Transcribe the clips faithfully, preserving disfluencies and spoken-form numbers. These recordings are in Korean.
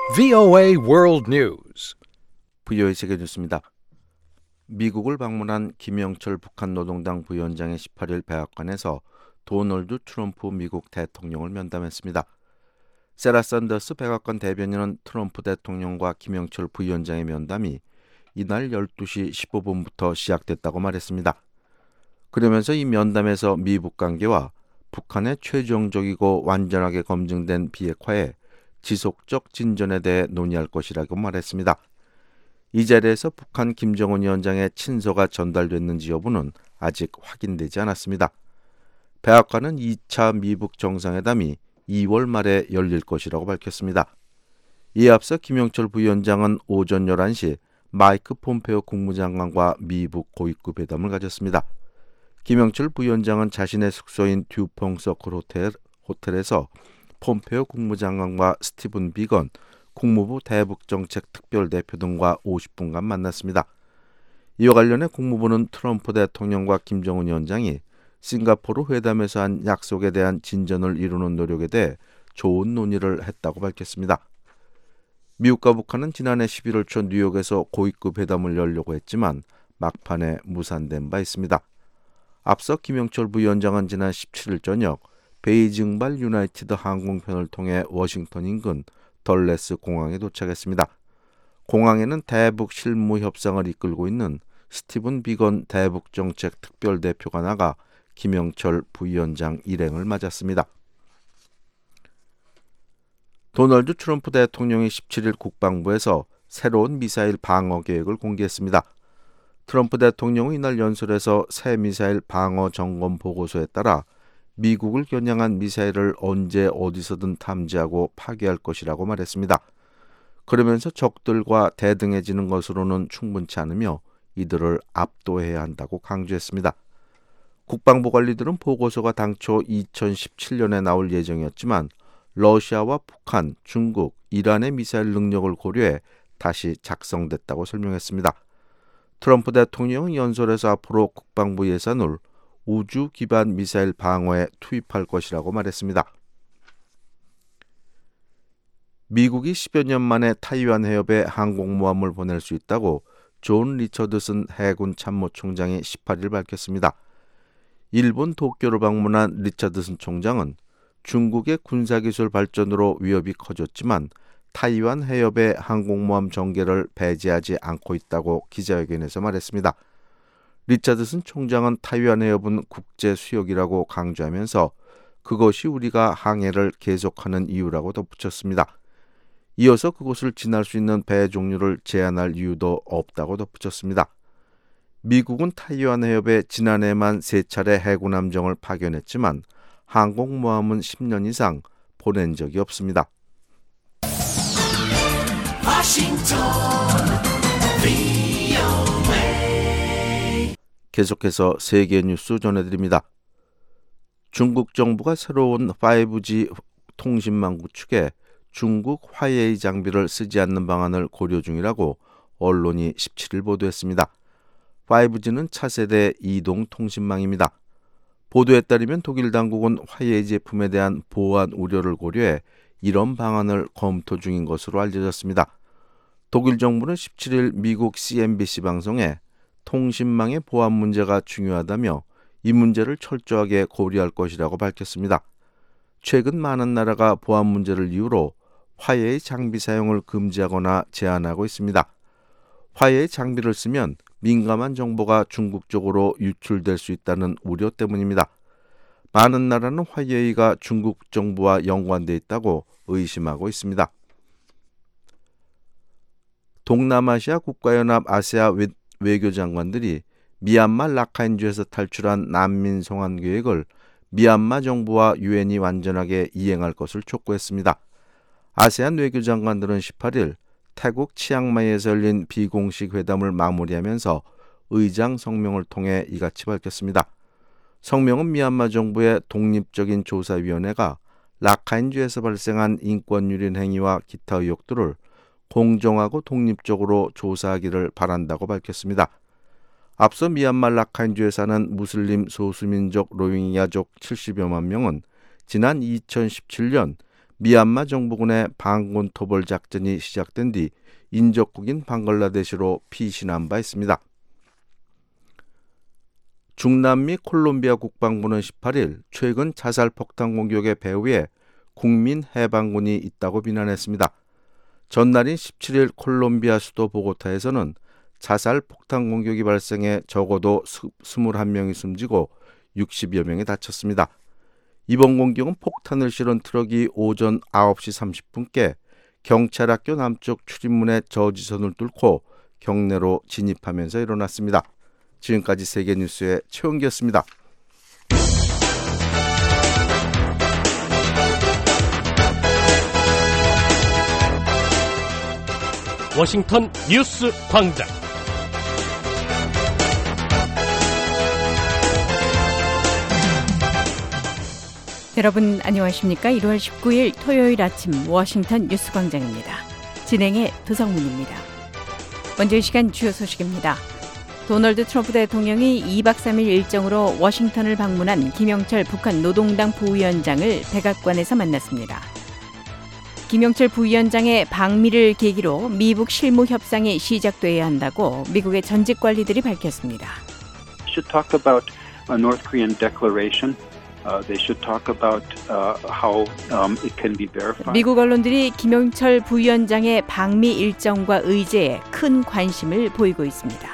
브이오에이 World News. 브이오에이 세계 뉴스입니다. 미국을 방문한 김영철 북한 노동당 부위원장이 십팔 일 백악관에서 도널드 트럼프 미국 대통령을 면담했습니다. 세라 샌더스 백악관 대변인은 트럼프 대통령과 김영철 부위원장의 면담이 이날 열두 시 십오 분부터 시작됐다고 말했습니다. 그러면서 이 면담에서 미북 관계와 북한의 최종적이고 완전하게 검증된 비핵화에 지속적 진전에 대해 논의할 것이라고 말했습니다. 이 자리에서 북한 김정은 위원장의 친서가 전달됐는지 여부는 아직 확인되지 않았습니다. 백악관은 이 차 미북 정상회담이 이월 말에 열릴 것이라고 밝혔습니다. 이에 앞서 김영철 부위원장은 오전 열한 시 마이크 폼페오 국무장관과 미북 고위급 회담을 가졌습니다. 김영철 부위원장은 자신의 숙소인 듀퐁 서클 호텔, 호텔에서 폼페오 국무장관과 스티븐 비건 국무부 대북정책 특별대표 등과 오십 분간 만났습니다. 이와 관련해 국무부는 트럼프 대통령과 김정은 위원장이 싱가포르 회담에서 한 약속에 대한 진전을 이루는 노력에 대해 좋은 논의를 했다고 밝혔습니다. 미국과 북한은 지난해 십일월 초 뉴욕에서 고위급 회담을 열려고 했지만 막판에 무산된 바 있습니다. 앞서 김영철 부위원장은 지난 십칠 일 저녁 베이징발 유나이티드 항공편을 통해 워싱턴 인근 덜레스 공항에 도착했습니다. 공항에는 대북 실무 협상을 이끌고 있는 스티븐 비건 대북정책 특별대표가 나가 김영철 부위원장 일행을 맞았습니다. 도널드 트럼프 대통령이 십칠 일 국방부에서 새로운 미사일 방어 계획을 공개했습니다. 트럼프 대통령은 이날 연설에서 새 미사일 방어 점검 보고서에 따라 미국을 겨냥한 미사일을 언제 어디서든 탐지하고 파괴할 것이라고 말했습니다. 그러면서 적들과 대등해지는 것으로는 충분치 않으며 이들을 압도해야 한다고 강조했습니다. 국방부 관리들은 보고서가 당초 이천십칠 년에 나올 예정이었지만 러시아와 북한, 중국, 이란의 미사일 능력을 고려해 다시 작성됐다고 설명했습니다. 트럼프 대통령은 연설에서 앞으로 국방부 예산을 우주 기반 미사일 방어에 투입할 것이라고 말했습니다. 미국이 십여 년 만에 타이완 해협에 항공모함을 보낼 수 있다고 존 리처드슨 해군 참모총장이 십팔 일 밝혔습니다. 일본 도쿄를 방문한 리처드슨 총장은 중국의 군사기술 발전으로 위협이 커졌지만 타이완 해협에 항공모함 전개를 배제하지 않고 있다고 기자회견에서 말했습니다. 리처드슨 총장은 타이완 해협은 국제 수역이라고 강조하면서 그것이 우리가 항해를 계속하는 이유라고 덧붙였습니다. 이어서 그곳을 지날 수 있는 배 종류를 제한할 이유도 없다고 덧붙였습니다. 미국은 타이완 해협에 지난해만 세 차례 해군 함정을 파견했지만 항공모함은 십 년 이상 보낸 적이 없습니다. 계속해서 세계 뉴스 전해드립니다. 중국 정부가 새로운 파이브지 통신망 구축에 중국 화웨이 장비를 쓰지 않는 방안을 고려 중이라고 언론이 십칠 일 보도했습니다. 파이브지는 차세대 이동 통신망입니다. 보도에 따르면 독일 당국은 화웨이 제품에 대한 보안 우려를 고려해 이런 방안을 검토 중인 것으로 알려졌습니다. 독일 정부는 십칠 일 미국 씨엔비씨 방송에 통신망의 보안 문제가 중요하다며 이 문제를 철저하게 고려할 것이라고 밝혔습니다. 최근 많은 나라가 보안 문제를 이유로 화웨이 장비 사용을 금지하거나 제한하고 있습니다. 화웨이 장비를 쓰면 민감한 정보가 중국 쪽으로 유출될 수 있다는 우려 때문입니다. 많은 나라는 화웨이가 중국 정부와 연관돼 있다고 의심하고 있습니다. 동남아시아 국가연합 아세아 외교장관들이 미얀마 라카인주에서 탈출한 난민 송환 계획을 미얀마 정부와 유엔이 완전하게 이행할 것을 촉구했습니다. 아세안 외교장관들은 십팔 일 태국 치앙마이에서 열린 비공식 회담을 마무리하면서 의장 성명을 통해 이같이 밝혔습니다. 성명은 미얀마 정부의 독립적인 조사위원회가 라카인주에서 발생한 인권유린 행위와 기타 의혹들을 공정하고 독립적으로 조사하기를 바란다고 밝혔습니다. 앞서 미얀마 라카인주에 사는 무슬림 소수민족 로힝야족 칠십여만 명은 지난 이천십칠 년 미얀마 정부군의 반군 토벌 작전이 시작된 뒤 인접국인 방글라데시로 피신한 바 있습니다. 중남미 콜롬비아 국방부는 십팔 일 최근 자살 폭탄 공격의 배후에 국민 해방군이 있다고 비난했습니다. 전날인 십칠 일 콜롬비아 수도 보고타에서는 자살 폭탄 공격이 발생해 적어도 이십일 명이 숨지고 육십여 명이 다쳤습니다. 이번 공격은 폭탄을 실은 트럭이 오전 아홉 시 삼십 분께 경찰학교 남쪽 출입문의 저지선을 뚫고 경내로 진입하면서 일어났습니다. 지금까지 세계뉴스의 최원기였습니다. 워싱턴 뉴스 광장. 여러분 안녕하십니까? 일월 십구일 토요일 아침 워싱턴 뉴스 광장입니다. 진행의 도성문입니다. 먼저 이 시간 주요 소식입니다. 도널드 트럼프 대통령이 이박 삼일 일정으로 워싱턴을 방문한 김영철 북한 노동당 부위원장을 백악관에서 만났습니다. 김영철 부위원장의 방미를 계기로 미북 실무 협상이 시작돼야 한다고 미국의 전직 관리들이 밝혔습니다. Should talk about a North Korean declaration. Uh, they should talk about uh, how um, it can be verified. 미국 언론들이 김영철 부위원장의 방미 일정과 의제에 큰 관심을 보이고 있습니다.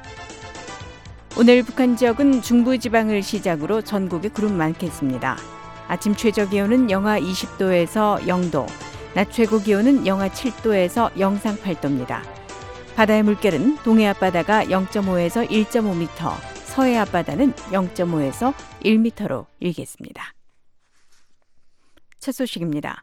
오늘 북한 지역은 중부지방을 시작으로 전국에 구름 많겠습니다. 아침 최저 기온은 영하 이십 도에서 영 도, 낮 최고 기온은 영하 칠 도에서 영상 팔 도입니다. 바다의 물결은 동해 앞바다가 영 점 오에서 일 점 오 미터, 서해 앞바다는 영 점 오에서 일 미터로 일겠습니다. 첫 소식입니다.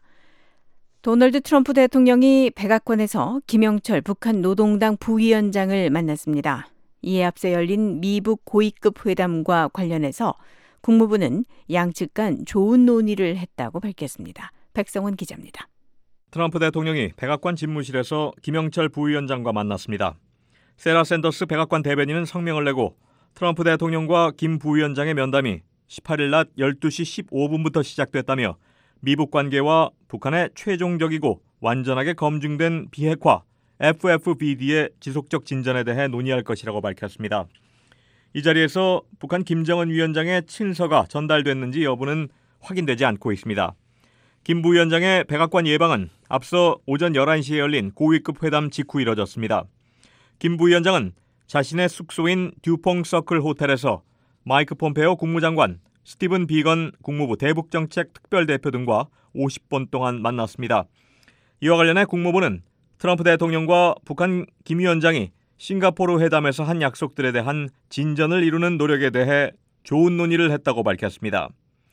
도널드 트럼프 대통령이 백악관에서 김영철 북한 노동당 부위원장을 만났습니다. 이에 앞서 열린 미북 고위급 회담과 관련해서 국무부는 양측 간 좋은 논의를 했다고 밝혔습니다. 백성원 기자입니다. 트럼프 대통령이 백악관 집무실에서 김영철 부위원장과 만났습니다. 세라 샌더스 백악관 대변인은 성명을 내고 트럼프 대통령과 김 부위원장의 면담이 십팔 일 낮 열두 시 십오 분부터 시작됐다며 미북 관계와 북한의 최종적이고 완전하게 검증된 비핵화 에프에프비디의 지속적 진전에 대해 논의할 것이라고 밝혔습니다. 이 자리에서 북한 김정은 위원장의 친서가 전달됐는지 여부는 확인되지 않고 있습니다. 김 부위원장의 백악관 예방은 앞서 오전 열한 시에 열린 고위급 회담 직후 이뤄졌습니다. 김 부위원장은 자신의 숙소인 듀퐁 서클 호텔에서 마이크 폼페오 국무장관, 스티븐 비건 국무부 대북정책 특별대표 등과 오십 분 동안 만났습니다. 이와 관련해 국무부는 트럼프 대통령과 북한 김 위원장이 싱가포르 회담에서 한 약속들에 대한 진전을 이루는 노력에 대해 좋은 논의를 했다고 밝혔습니다.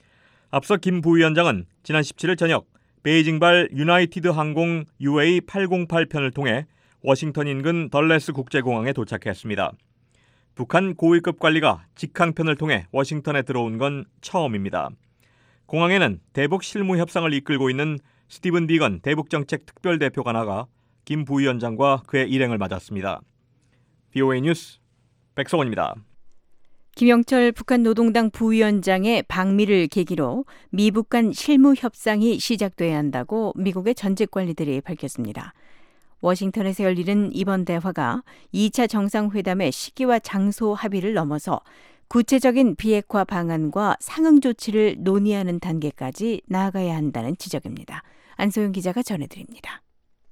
앞서 김 부위원장은 지난 십칠 일 저녁 베이징발 유나이티드 항공 유에이 팔공팔 편을 통해 워싱턴 인근 덜레스 국제공항에 도착했습니다. 북한 고위급 관리가 직항편을 통해 워싱턴에 들어온 건 처음입니다. 공항에는 대북 실무 협상을 이끌고 있는 스티븐 비건 대북정책 특별대표가 나가 김 부위원장과 그의 일행을 맞았습니다. 브이오에이 뉴스 백성원입니다. 김영철 북한 노동당 부위원장의 방미를 계기로 미북 간 실무 협상이 시작돼야 한다고 미국의 전직 관리들이 밝혔습니다. 워싱턴에서 열리는 이번 대화가 이 차 정상회담의 시기와 장소 합의를 넘어서 구체적인 비핵화 방안과 상응 조치를 논의하는 단계까지 나아가야 한다는 지적입니다. 안소영 기자가 전해드립니다.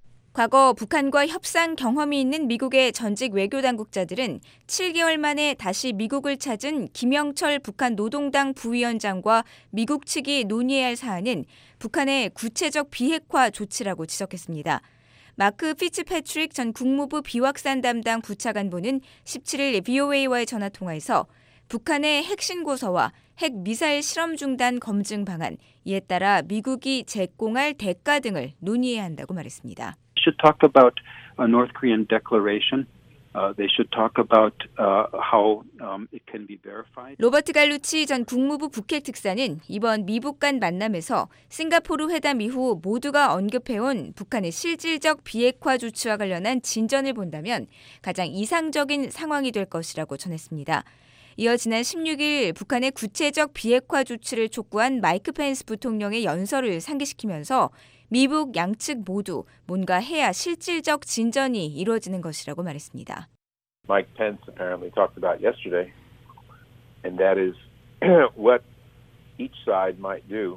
과거 북한과 협상 경험이 있는 미국의 전직 외교당국자들은 칠 개월 만에 다시 미국을 찾은 김영철 북한 노동당 부위원장과 미국 측이 논의해야 할 사안은 북한의 구체적 비핵화 조치라고 지적했습니다. 마크 피츠패트릭 전 국무부 비확산 담당 부차관보는 십칠 일 브이오에이와의 전화통화에서 북한의 핵신고서와 핵미사일 실험 중단 검증 방안, 이에 따라 미국이 제공할 대가 등을 논의해야 한다고 말했습니다. Should talk about a North Korean declaration. Uh, they should talk about uh, how um, it can be verified. 로버트 갈루치 전 국무부 북핵 특사는 이번 미북 간 만남에서 싱가포르 회담 이후 모두가 언급해온 북한의 실질적 비핵화 조치와 관련한 진전을 본다면 가장 이상적인 상황이 될 것이라고 전했습니다. 이어 지난 십육 일 북한의 구체적 비핵화 조치를 촉구한 마이크 펜스 부통령의 연설을 상기시키면서 미북 양측 모두 뭔가 해야 실질적 진전이 이루어지는 것이라고 말했습니다. Mike Pence apparently talked about yesterday, and that is what each side might do,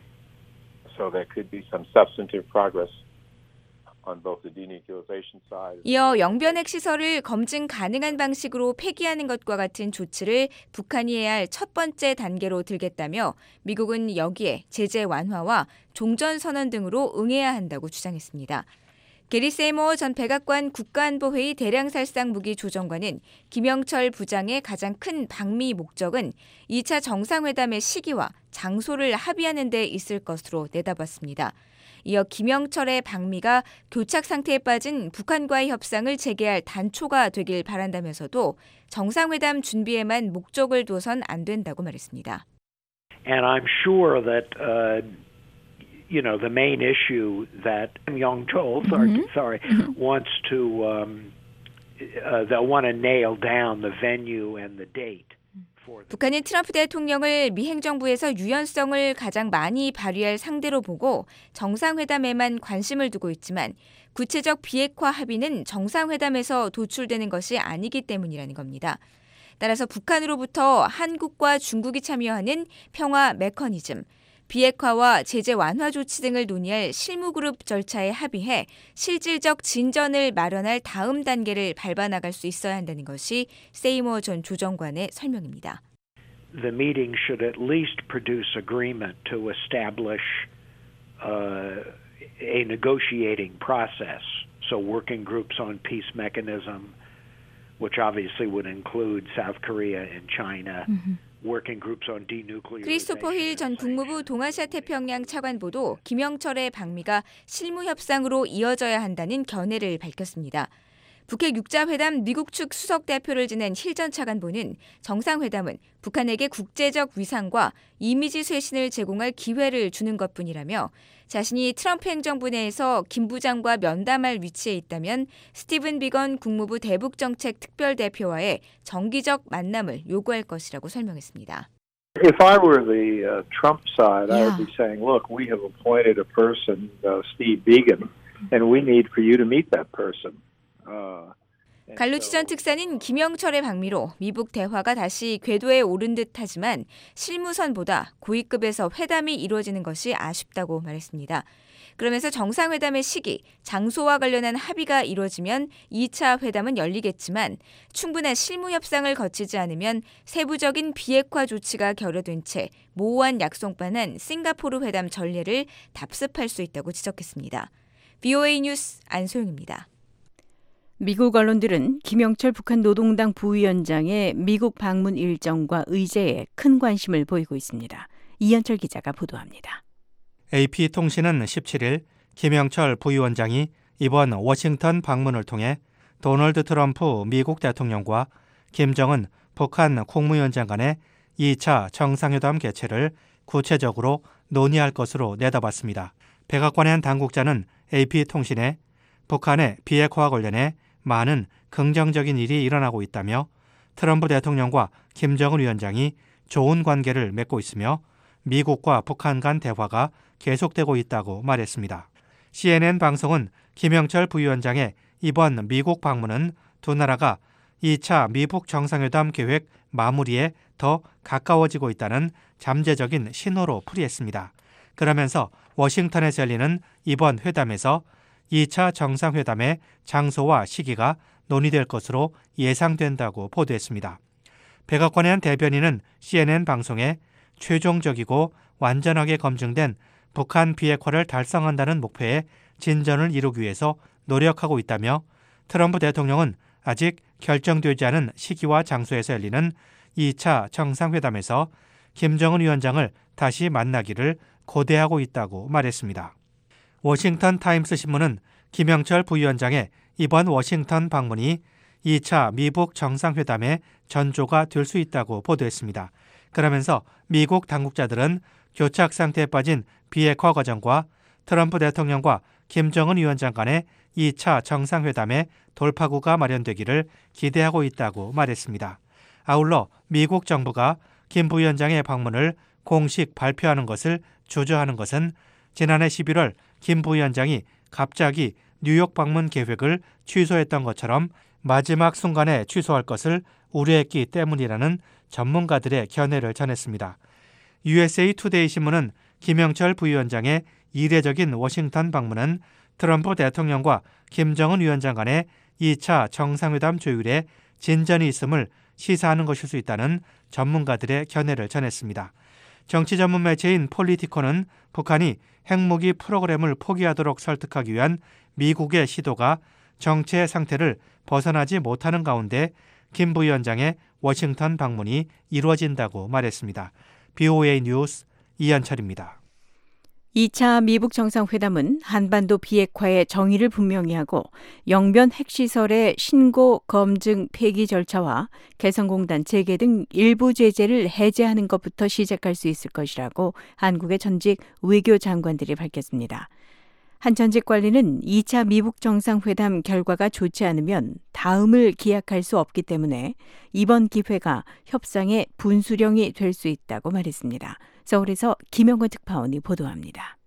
so there could be some substantive progress on both the denuclearization side. 이어 영변 핵시설을 검증 가능한 방식으로 폐기하는 것과 같은 조치를 북한이 해야 할 첫 번째 단계로 들겠다며 미국은 여기에 제재 완화와 종전선언 등으로 응해야 한다고 주장했습니다. 게리 세이모어 전 백악관 국가안보회의 대량살상 무기 조정관은 김영철 부장의 가장 큰 방미 목적은 이 차 정상회담의 시기와 장소를 합의하는 데 있을 것으로 내다봤습니다. 이어 김영철의 방미가 교착 상태에 빠진 북한과의 협상을 재개할 단초가 되길 바란다면서도 정상회담 준비에만 목적을 둬선 안 된다고 말했습니다. And I'm sure that uh... You know, the main issue that Kim Yong-chol, sorry, mm-hmm. sorry, wants to, um, uh, they'll want to nail down the venue and the date. 북한은 트럼프 대통령을 미 행정부에서 유연성을 가장 많이 발휘할 상대로 보고 정상회담에만 관심을 두고 있지만 구체적 비핵화 합의는 정상회담에서 도출되는 것이 아니기 때문이라는 겁니다. 따라서 북한으로부터 한국과 중국이 참여하는 평화 메커니즘, 비핵화와 제재 완화 조치 등을 논의할 실무그룹 절차에 합의해 실질적 진전을 마련할 다음 단계를 밟아나갈 수 있어야 한다는 것이 세이모어 전 조정관의 설명입니다. The meeting should at least produce agreement to establish uh, a negotiating process. So working groups on peace mechanism, which obviously would include South Korea and China. Mm-hmm. 크리스토퍼 힐 전 국무부 동아시아 태평양 차관보도 김영철의 방미가 실무 협상으로 이어져야 한다는 견해를 밝혔습니다. 북핵 육 자 회담 미국 측 수석 대표를 지낸 힐 전 차관보는 정상회담은 북한에게 국제적 위상과 이미지 쇄신을 제공할 기회를 주는 것뿐이라며 자신이 트럼프 행정부 내에서 김 부장과 면담할 위치에 있다면 스티븐 비건 국무부 대북정책 특별대표와의 정기적 만남을 요구할 것이라고 설명했습니다. If I were the uh, Trump side, yeah. I would be saying, look, we have appointed a person, uh, Steve Biegun, and we need for you to meet that person. Uh, 갈루치 전 특사는 김영철의 방미로 미북 대화가 다시 궤도에 오른 듯하지만 실무선보다 고위급에서 회담이 이루어지는 것이 아쉽다고 말했습니다. 그러면서 정상회담의 시기, 장소와 관련한 합의가 이루어지면 이 차 회담은 열리겠지만 충분한 실무 협상을 거치지 않으면 세부적인 비핵화 조치가 결여된 채 모호한 약속만한 싱가포르 회담 전례를 답습할 수 있다고 지적했습니다. 브이오에이 뉴스 안소영입니다. 미국 언론들은 김영철 북한 노동당 부위원장의 미국 방문 일정과 의제에 큰 관심을 보이고 있습니다. 이현철 기자가 보도합니다. 에이피통신은 십칠 일 김영철 부위원장이 이번 워싱턴 방문을 통해 도널드 트럼프 미국 대통령과 김정은 북한 국무위원장 간의 이 차 정상회담 개최를 구체적으로 논의할 것으로 내다봤습니다. 백악관의 한 당국자는 에이피통신에 북한의 비핵화와 관련해 많은 긍정적인 일이 일어나고 있다며 트럼프 대통령과 김정은 위원장이 좋은 관계를 맺고 있으며 미국과 북한 간 대화가 계속되고 있다고 말했습니다. 씨엔엔 방송은 김영철 부위원장의 이번 미국 방문은 두 나라가 이 차 미북 정상회담 계획 마무리에 더 가까워지고 있다는 잠재적인 신호로 풀이했습니다. 그러면서 워싱턴에서 열리는 이번 회담에서 이 차 정상회담의 장소와 시기가 논의될 것으로 예상된다고 보도했습니다. 백악관의 한 대변인은 씨엔엔 방송에 최종적이고 완전하게 검증된 북한 비핵화를 달성한다는 목표에 진전을 이루기 위해서 노력하고 있다며 트럼프 대통령은 아직 결정되지 않은 시기와 장소에서 열리는 이 차 정상회담에서 김정은 위원장을 다시 만나기를 고대하고 있다고 말했습니다. 워싱턴 타임스 신문은 김영철 부위원장의 이번 워싱턴 방문이 이 차 미북 정상회담의 전조가 될 수 있다고 보도했습니다. 그러면서 미국 당국자들은 교착 상태에 빠진 비핵화 과정과 트럼프 대통령과 김정은 위원장 간의 이 차 정상회담의 돌파구가 마련되기를 기대하고 있다고 말했습니다. 아울러 미국 정부가 김 부위원장의 방문을 공식 발표하는 것을 주저하는 것은 지난해 십일월 김 부위원장이 갑자기 뉴욕 방문 계획을 취소했던 것처럼 마지막 순간에 취소할 것을 우려했기 때문이라는 전문가들의 견해를 전했습니다. 유에스에이 투데이 신문은 김영철 부위원장의 이례적인 워싱턴 방문은 트럼프 대통령과 김정은 위원장 간의 이 차 정상회담 조율에 진전이 있음을 시사하는 것일 수 있다는 전문가들의 견해를 전했습니다. 정치 전문 매체인 폴리티코는 북한이 핵무기 프로그램을 포기하도록 설득하기 위한 미국의 시도가 정체 상태를 벗어나지 못하는 가운데 김 부위원장의 워싱턴 방문이 이루어진다고 말했습니다. 비오에이 뉴스 이현철입니다. 이 차 미북 정상회담은 한반도 비핵화의 정의를 분명히 하고 영변 핵시설의 신고, 검증, 폐기 절차와 개성공단 재개 등 일부 제재를 해제하는 것부터 시작할 수 있을 것이라고 한국의 전직 외교장관들이 밝혔습니다. 한 전직 관리는 이 차 미북 정상회담 결과가 좋지 않으면 다음을 기약할 수 없기 때문에 이번 기회가 협상의 분수령이 될 수 있다고 말했습니다. 서울에서 김영건 특파원이 보도합니다.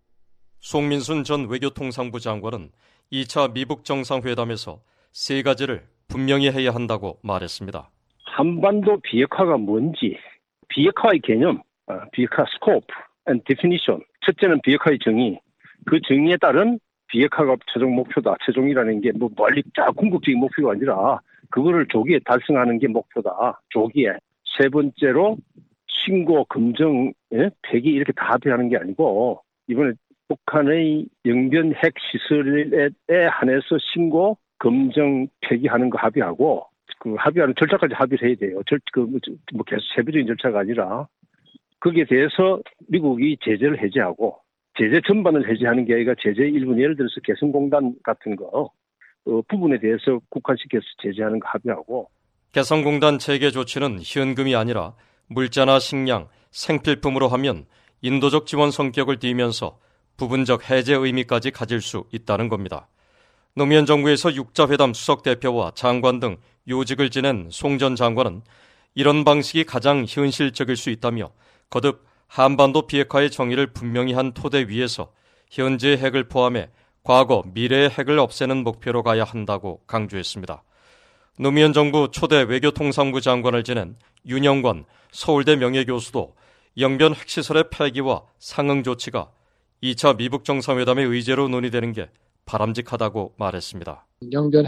송민순 전 외교통상부 장관은 이 차 미북 정상회담에서 세 가지를 분명히 해야 한다고 말했습니다. 한반도 비핵화가 뭔지, 비핵화의 개념, 비핵화 스코프 and definition. 첫째는 비핵화의 정의, 그 정의에 따른 비핵화가 최종 목표다. 최종이라는 게 뭐 멀리 쫙 궁극적인 목표가 아니라 그거를 조기에 달성하는 게 목표다. 조기에. 세 번째로 신고, 검증, 예? 폐기 이렇게 다 합의하는 게 아니고 이번에 북한의 영변 핵 시설에 한해서 신고, 검증, 폐기하는 거 합의하고 그 합의하는 절차까지 합의를 해야 돼요. 절, 그, 뭐 계속 세부적인 절차가 아니라 거기에 대해서 미국이 제재를 해제하고 제재 전반을 해제하는 게 아니라 제재 일부 예를 들어서 개성공단 같은 거 어, 부분에 대해서 국한시켜서 제재하는 거 합의하고 개성공단 재개 조치는 현금이 아니라 물자나 식량, 생필품으로 하면 인도적 지원 성격을 띠면서 부분적 해제 의미까지 가질 수 있다는 겁니다. 노무현 정부에서 육자회담 수석대표와 장관 등 요직을 지낸 송 전 장관은 이런 방식이 가장 현실적일 수 있다며 거듭 한반도 비핵화의 정의를 분명히 한 토대 위에서 현재의 핵을 포함해 과거, 미래의 핵을 없애는 목표로 가야 한다고 강조했습니다. 노무현 정부 초대 외교통상부 장관을 지낸 윤영권 서울대 명예교수도 영변 핵시설의 폐기와 상응 조치가 이 차 미북 정상회담의 의제로 논의되는 게 바람직하다고 말했습니다. 영변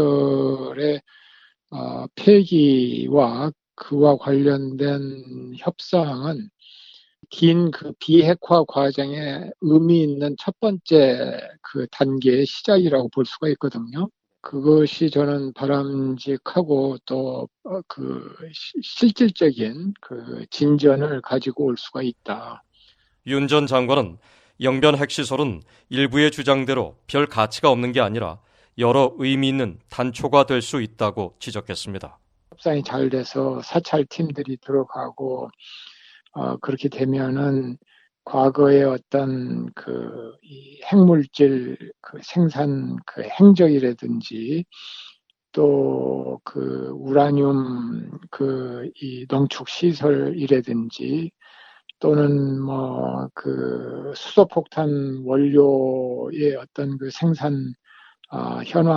핵시설의 어, 폐기와 그와 관련된 협상은 긴 그 비핵화 과정에 의미 있는 첫 번째 그 단계의 시작이라고 볼 수가 있거든요. 그것이 저는 바람직하고 또 그 실질적인 그 진전을 가지고 올 수가 있다. 윤 전 장관은 영변 핵시설은 일부의 주장대로 별 가치가 없는 게 아니라 여러 의미 있는 단초가 될 수 있다고 지적했습니다. 협상이 잘 돼서 사찰 팀들이 들어가고 어, 그렇게 되면은 과거의 어떤 그 이 핵물질 그 생산 그 행적이라든지 또 그 우라늄 그 이 농축 시설이라든지 또는 뭐 그 수소폭탄 원료의 어떤 그 생산 어,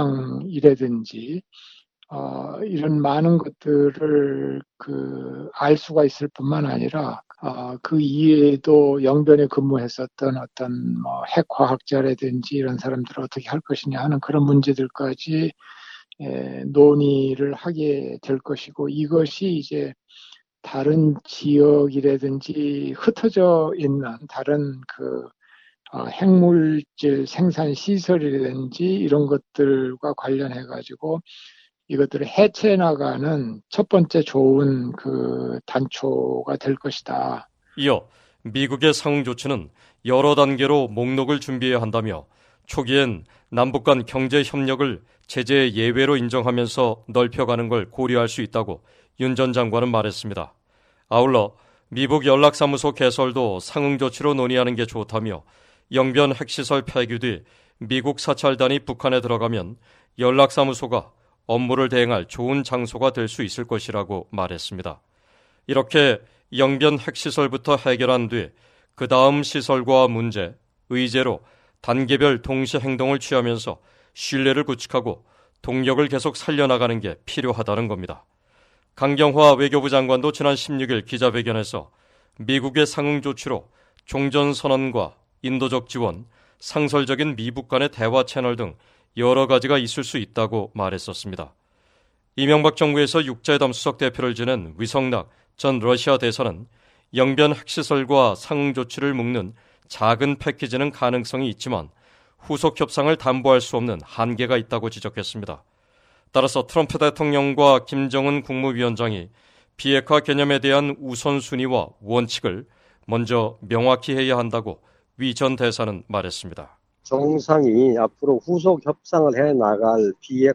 현황이라든지 어, 이런 많은 것들을 그 알 수가 있을 뿐만 아니라 어, 그 이외에도 영변에 근무했었던 어떤 뭐 핵화학자라든지 이런 사람들을 어떻게 할 것이냐 하는 그런 문제들까지 에, 논의를 하게 될 것이고 이것이 이제 다른 지역이라든지 흩어져 있는 다른 그 어, 핵물질 생산 시설이라든지 이런 것들과 관련해 가지고 이것들을 해체해 나가는 첫 번째 좋은 그 단초가 될 것이다. 이어 미국의 상응 조치는 여러 단계로 목록을 준비해야 한다며 초기엔 남북 간 경제 협력을 제재의 예외로 인정하면서 넓혀가는 걸 고려할 수 있다고 윤 전 장관은 말했습니다. 아울러 미북 연락사무소 개설도 상응 조치로 논의하는 게 좋다며 영변 핵시설 폐기 뒤 미국 사찰단이 북한에 들어가면 연락사무소가 업무를 대행할 좋은 장소가 될 수 있을 것이라고 말했습니다. 이렇게 영변 핵시설부터 해결한 뒤 그 다음 시설과 문제, 의제로 단계별 동시 행동을 취하면서 신뢰를 구축하고 동력을 계속 살려나가는 게 필요하다는 겁니다. 강경화 외교부 장관도 지난 십육 일 기자회견에서 미국의 상응 조치로 종전선언과 인도적 지원, 상설적인 미북 간의 대화 채널 등 여러 가지가 있을 수 있다고 말했었습니다. 이명박 정부에서 육자회담 수석 대표를 지낸 위성락 전 러시아 대사는 영변 핵시설과 상응 조치를 묶는 작은 패키지는 가능성이 있지만 후속 협상을 담보할 수 없는 한계가 있다고 지적했습니다. 따라서 트럼프 대통령과 김정은 국무위원장이 비핵화 개념에 대한 우선순위와 원칙을 먼저 명확히 해야 한다고 위 전 대사는 말했습니다. 정상이 앞으로 후속 협상을 해나갈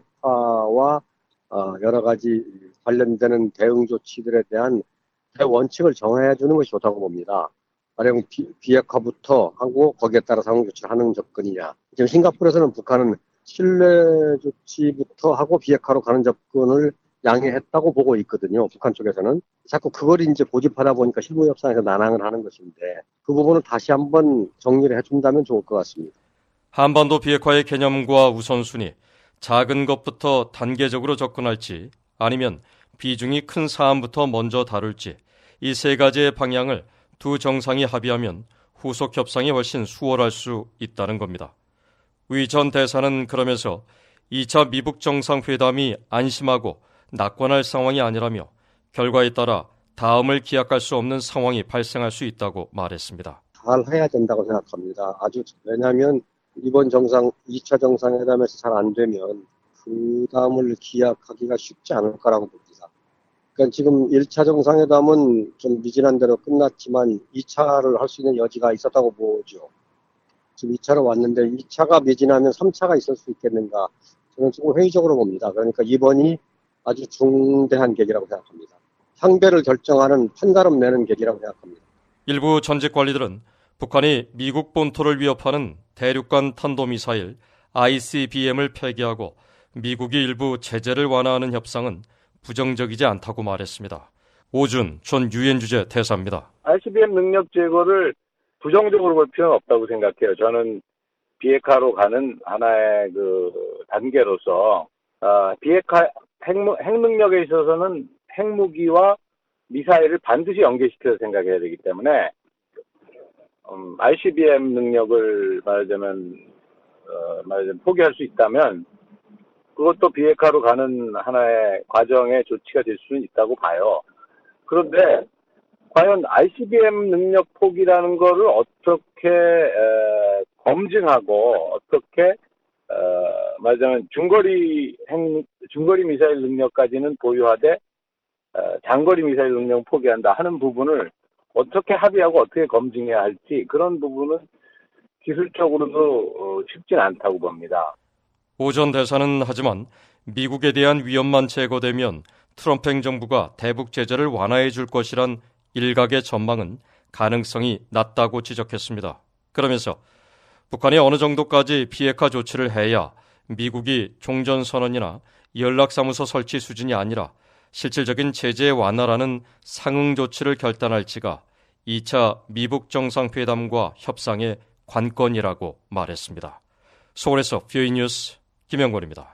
비핵화와 여러 가지 관련되는 대응 조치들에 대한 원칙을 정해야 주는 것이 좋다고 봅니다. 가령 비핵화부터 하고 거기에 따라 상응 조치를 하는 접근이냐. 지금 싱가포르에서는 북한은 신뢰 조치부터 하고 비핵화로 가는 접근을 양해했다고 보고 있거든요. 북한 쪽에서는. 자꾸 그걸 이제 고집하다 보니까 실무 협상에서 난항을 하는 것인데 그 부분을 다시 한번 정리를 해준다면 좋을 것 같습니다. 한반도 비핵화의 개념과 우선순위, 작은 것부터 단계적으로 접근할지 아니면 비중이 큰 사안부터 먼저 다룰지 이 세 가지의 방향을 두 정상이 합의하면 후속 협상이 훨씬 수월할 수 있다는 겁니다. 위 전 대사는 그러면서 이 차 미북 정상회담이 안심하고 낙관할 상황이 아니라며 결과에 따라 다음을 기약할 수 없는 상황이 발생할 수 있다고 말했습니다. 잘 해야 된다고 생각합니다. 아주 왜냐하면 이번 정상 이 차 정상회담에서 잘 안 되면 그 다음을 기약하기가 쉽지 않을 거라고 봅니다. 그러니까 지금 일 차 정상회담은 좀 미진한 대로 끝났지만 이 차를 할 수 있는 여지가 있었다고 보죠. 지금 이 차로 왔는데 이 차가 미진하면 삼 차가 있을 수 있겠는가 저는 조금 회의적으로 봅니다. 그러니까 이번이 아주 중대한 계기라고 생각합니다. 향배를 결정하는 판가름 내는 계기라고 생각합니다. 일부 전직 관리들은 북한이 미국 본토를 위협하는 대륙간 탄도미사일 아이씨비엠을 폐기하고 미국이 일부 제재를 완화하는 협상은 부정적이지 않다고 말했습니다. 오준 전 유엔 주재 대사입니다. 아이씨비엠 능력 제거를 부정적으로 볼 필요는 없다고 생각해요. 저는 비핵화로 가는 하나의 그 단계로서 어, 비핵화 핵무, 핵능력에 있어서는 핵무기와 미사일을 반드시 연계시켜서 생각해야 되기 때문에 음, 아이씨비엠 능력을 말하자면 어, 말하자면 포기할 수 있다면 그것도 비핵화로 가는 하나의 과정의 조치가 될 수는 있다고 봐요. 그런데 과연 아이씨비엠 능력 포기라는 거를 어떻게 에, 검증하고 어떻게 어, 말하자면 중거리 핵, 중거리 미사일 능력까지는 보유하되 어, 장거리 미사일 능력 포기한다 하는 부분을 어떻게 합의하고 어떻게 검증해야 할지 그런 부분은 기술적으로도 어, 쉽진 않다고 봅니다. 오 전 대사는 하지만 미국에 대한 위협만 제거되면 트럼프 행정부가 대북 제재를 완화해 줄 것이란 일각의 전망은 가능성이 낮다고 지적했습니다. 그러면서 북한이 어느 정도까지 비핵화 조치를 해야 미국이 종전선언이나 연락사무소 설치 수준이 아니라 실질적인 제재 완화라는 상응 조치를 결단할지가 이 차 미북 정상회담과 협상의 관건이라고 말했습니다. 서울에서 뷰이 뉴스 김영권입니다.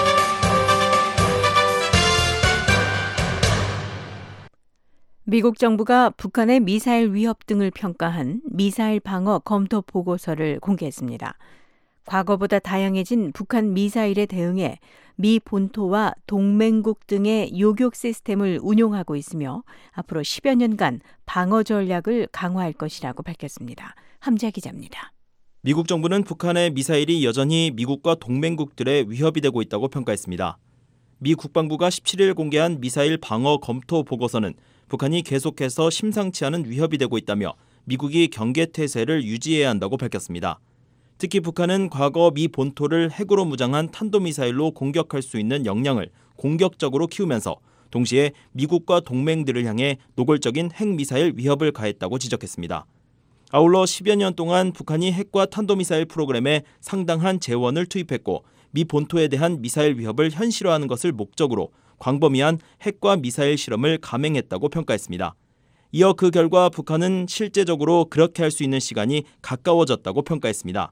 미국 정부가 북한의 미사일 위협 등을 평가한 미사일 방어 검토 보고서를 공개했습니다. 과거보다 다양해진 북한 미사일에 대응해 미 본토와 동맹국 등의 요격 시스템을 운용하고 있으며 앞으로 십여 년간 방어 전략을 강화할 것이라고 밝혔습니다. 함재 기자입니다. 미국 정부는 북한의 미사일이 여전히 미국과 동맹국들의 위협이 되고 있다고 평가했습니다. 미 국방부가 십칠 일 공개한 미사일 방어 검토 보고서는 북한이 계속해서 심상치 않은 위협이 되고 있다며 미국이 경계태세를 유지해야 한다고 밝혔습니다. 특히 북한은 과거 미 본토를 핵으로 무장한 탄도미사일로 공격할 수 있는 역량을 공격적으로 키우면서 동시에 미국과 동맹들을 향해 노골적인 핵미사일 위협을 가했다고 지적했습니다. 아울러 십여 년 동안 북한이 핵과 탄도미사일 프로그램에 상당한 재원을 투입했고 미 본토에 대한 미사일 위협을 현실화하는 것을 목적으로 광범위한 핵과 미사일 실험을 감행했다고 평가했습니다. 이어 그 결과 북한은 실제적으로 그렇게 할 수 있는 시간이 가까워졌다고 평가했습니다.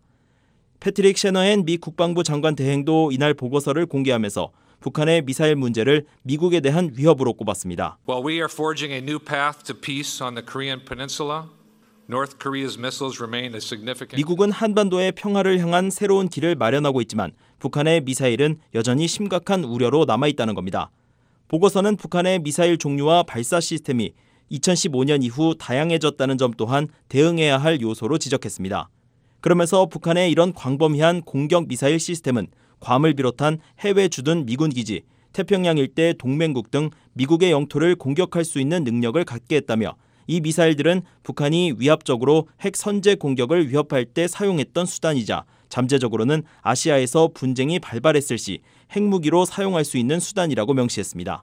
패트릭 셰너헨 미 국방부 장관 대행도 이날 보고서를 공개하면서 북한의 미사일 문제를 미국에 대한 위협으로 꼽았습니다. While we are forging a new path to peace on the Korean Peninsula, North Korea's missiles remain a significant. 미국은 한반도의 평화를 향한 새로운 길을 마련하고 있지만 북한의 미사일은 여전히 심각한 우려로 남아있다는 겁니다. 보고서는 북한의 미사일 종류와 발사 시스템이 이천십오 년 이후 다양해졌다는 점 또한 대응해야 할 요소로 지적했습니다. 그러면서 북한의 이런 광범위한 공격 미사일 시스템은 괌을 비롯한 해외 주둔 미군 기지, 태평양 일대 동맹국 등 미국의 영토를 공격할 수 있는 능력을 갖게 했다며 이 미사일들은 북한이 위압적으로 핵 선제 공격을 위협할 때 사용했던 수단이자 잠재적으로는 아시아에서 분쟁이 발발했을 시 핵무기로 사용할 수 있는 수단이라고 명시했습니다.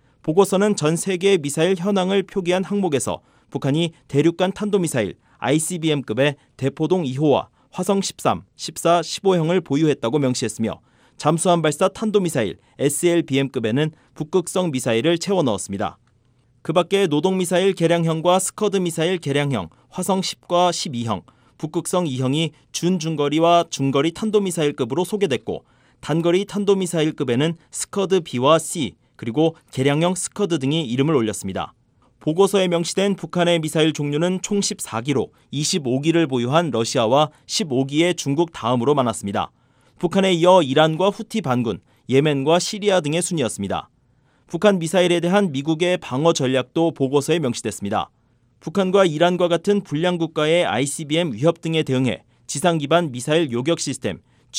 보고서는 전 세계의 미사일 현황을 표기한 항목에서 북한이 대륙간 탄도미사일 아이씨비엠급의 대포동 이 호와 화성 십삼, 십사, 십오형을 보유했다고 명시했으며 잠수함 발사 탄도미사일 에스엘비엠급에는 북극성 미사일을 채워 넣었습니다. 그 밖에 노동미사일 개량형과 스커드 미사일 개량형, 화성 십과 십이형, 북극성 이형이 준중거리와 중거리 탄도미사일급으로 소개됐고 단거리 탄도미사일급에는 스커드 B와 C, 그리고 개량형 스커드 등이 이름을 올렸습니다. 보고서에 명시된 북한의 미사일 종류는 총 십사 기로 이십오 기를 보유한 러시아와 십오 기의 중국 다음으로 많았습니다. 북한에 이어 이란과 후티 반군, 예멘과 시리아 등의 순이었습니다. 북한 미사일에 대한 미국의 방어 전략도 보고서에 명시됐습니다. 북한과 이란과 같은 불량 국가의 아이씨비엠 위협 등에 대응해 지상 기반 미사일 요격 시스템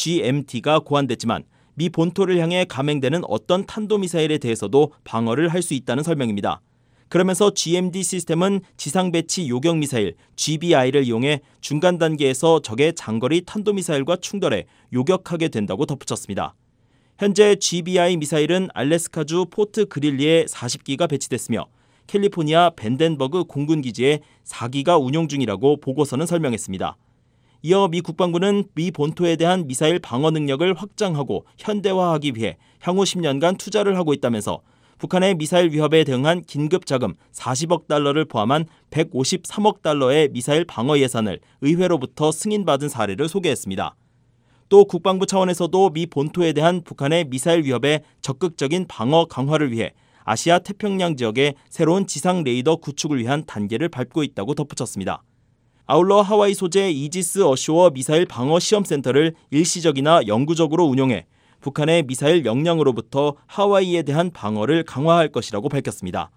지엠티가 고안됐지만 미 본토를 향해 감행되는 어떤 탄도미사일에 대해서도 방어를 할 수 있다는 설명입니다. 그러면서 지엠디 시스템은 지상 배치 요격 미사일 지비아이를 이용해 중간 단계에서 적의 장거리 탄도미사일과 충돌해 요격하게 된다고 덧붙였습니다. 현재 지비아이 미사일은 알래스카주 포트 그릴리에 사십 기가 배치됐으며 캘리포니아 벤덴버그 공군기지에 사 기가 운용 중이라고 보고서는 설명했습니다. 이어 미 국방부는 미 본토에 대한 미사일 방어 능력을 확장하고 현대화하기 위해 향후 십 년간 투자를 하고 있다면서 북한의 미사일 위협에 대응한 긴급 자금 사십억 달러를 포함한 백오십삼억 달러의 미사일 방어 예산을 의회로부터 승인받은 사례를 소개했습니다. 또 국방부 차원에서도 미 본토에 대한 북한의 미사일 위협에 적극적인 방어 강화를 위해 아시아 태평양 지역에 새로운 지상 레이더 구축을 위한 단계를 밟고 있다고 덧붙였습니다. 아울러 하와이 소재 이지스 어쇼어 미사일 방어 시험센터를 일시적이나 영구적으로 운용해 북한의 미사일 역량으로부터 하와이에 대한 방어를 강화할 것이라고 밝혔습니다.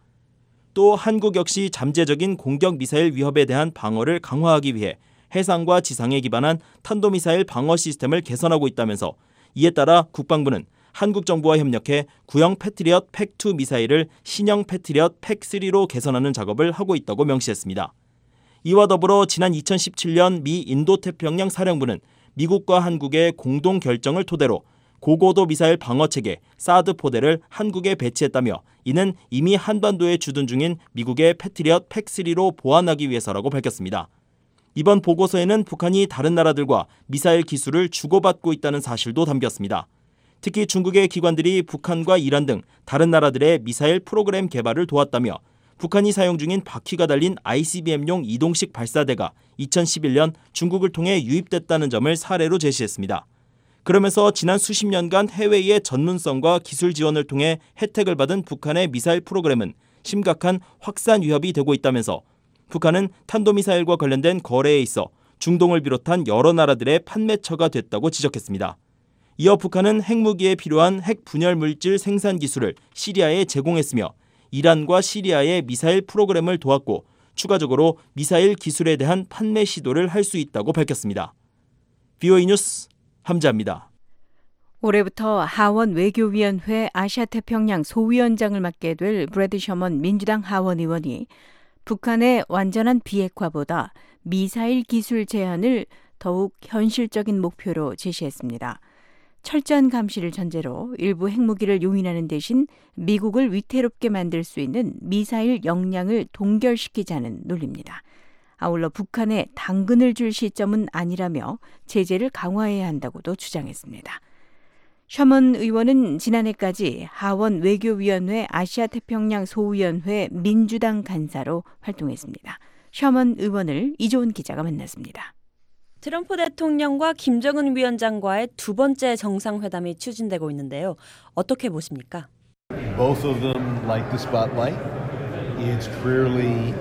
또 한국 역시 잠재적인 공격 미사일 위협에 대한 방어를 강화하기 위해 해상과 지상에 기반한 탄도미사일 방어 시스템을 개선하고 있다면서 이에 따라 국방부는 한국 정부와 협력해 구형 패트리엇 팩투 미사일을 신형 패트리엇 팩쓰리로 개선하는 작업을 하고 있다고 명시했습니다. 이와 더불어 지난 이천십칠 년 미 인도태평양 사령부는 미국과 한국의 공동 결정을 토대로 고고도 미사일 방어체계 사드 포대를 한국에 배치했다며 이는 이미 한반도에 주둔 중인 미국의 패트리엇 팩쓰리로 보완하기 위해서라고 밝혔습니다. 이번 보고서에는 북한이 다른 나라들과 미사일 기술을 주고받고 있다는 사실도 담겼습니다. 특히 중국의 기관들이 북한과 이란 등 다른 나라들의 미사일 프로그램 개발을 도왔다며 북한이 사용 중인 바퀴가 달린 아이씨비엠용 이동식 발사대가 이천십일 년 중국을 통해 유입됐다는 점을 사례로 제시했습니다. 그러면서 지난 수십 년간 해외의 전문성과 기술 지원을 통해 혜택을 받은 북한의 미사일 프로그램은 심각한 확산 위협이 되고 있다면서 북한은 탄도미사일과 관련된 거래에 있어 중동을 비롯한 여러 나라들의 판매처가 됐다고 지적했습니다. 이어 북한은 핵무기에 필요한 핵 분열 물질 생산 기술을 시리아에 제공했으며 이란과 시리아의 미사일 프로그램을 도왔고 추가적으로 미사일 기술에 대한 판매 시도를 할 수 있다고 밝혔습니다. 비오이 뉴스 함자입니다. 올해부터 하원 외교위원회 아시아태평양 소위원장을 맡게 될 브래드 셔먼 민주당 하원 의원이 북한의 완전한 비핵화보다 미사일 기술 제한을 더욱 현실적인 목표로 제시했습니다. 철저한 감시를 전제로 일부 핵무기를 용인하는 대신 미국을 위태롭게 만들 수 있는 미사일 역량을 동결시키자는 논리입니다. 아울러 북한에 당근을 줄 시점은 아니라며 제재를 강화해야 한다고도 주장했습니다. 셔먼 의원은 지난해까지 하원 외교위원회 아시아태평양 소위원회 민주당 간사로 활동했습니다. 셔먼 의원을 이조은 기자가 만났습니다. 트럼프 대통령과 김정은 위원장과의 두 번째 정상회담이 추진되고 있는데요. 어떻게 보십니까? Both of them like the spotlight. It's clearly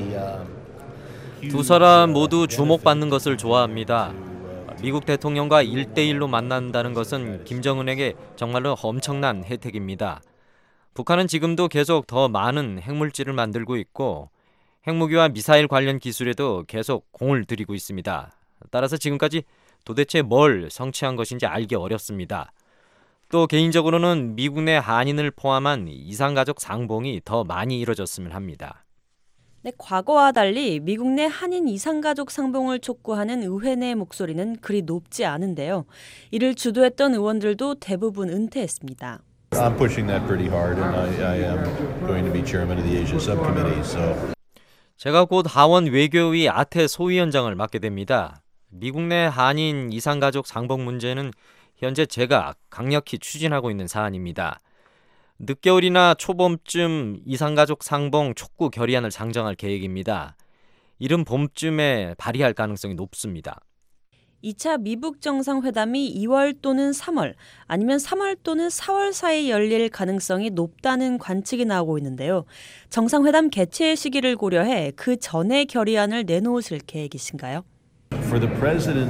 a 두 사람 모두 주목받는 것을 좋아합니다. 미국 대통령과 일 대일로 만난다는 것은 김정은에게 정말로 엄청난 혜택입니다. 북한은 지금도 계속 더 많은 핵물질을 만들고 있고 핵무기와 미사일 관련 기술에도 계속 공을 들이고 있습니다. 따라서 지금까지 도대체 뭘 성취한 것인지 알기 어렵습니다. 또 개인적으로는 미국 내 한인을 포함한 이산가족 상봉이 더 많이 이뤄졌으면 합니다. 네, 과거와 달리 미국 내 한인 이산가족 상봉을 촉구하는 의회 내 목소리는 그리 높지 않은데요. 이를 주도했던 의원들도 대부분 은퇴했습니다. I'm pushing that pretty hard, and I, I am going to be chairman of the Asia Subcommittee. So. 제가 곧 하원 외교위 아태 소위원장을 맡게 됩니다. 미국 내 한인 이산가족 상봉 문제는 현재 제가 강력히 추진하고 있는 사안입니다. 늦겨울이나 초봄쯤 이산가족 상봉 촉구 결의안을 상정할 계획입니다. 이른 봄쯤에 발의할 가능성이 높습니다. 이 차 미북 정상회담이 이월 또는 삼월 아니면 삼월 또는 사월 사이 열릴 가능성이 높다는 관측이 나오고 있는데요. 정상회담 개최 시기를 고려해 그 전에 결의안을 내놓으실 계획이신가요? For the president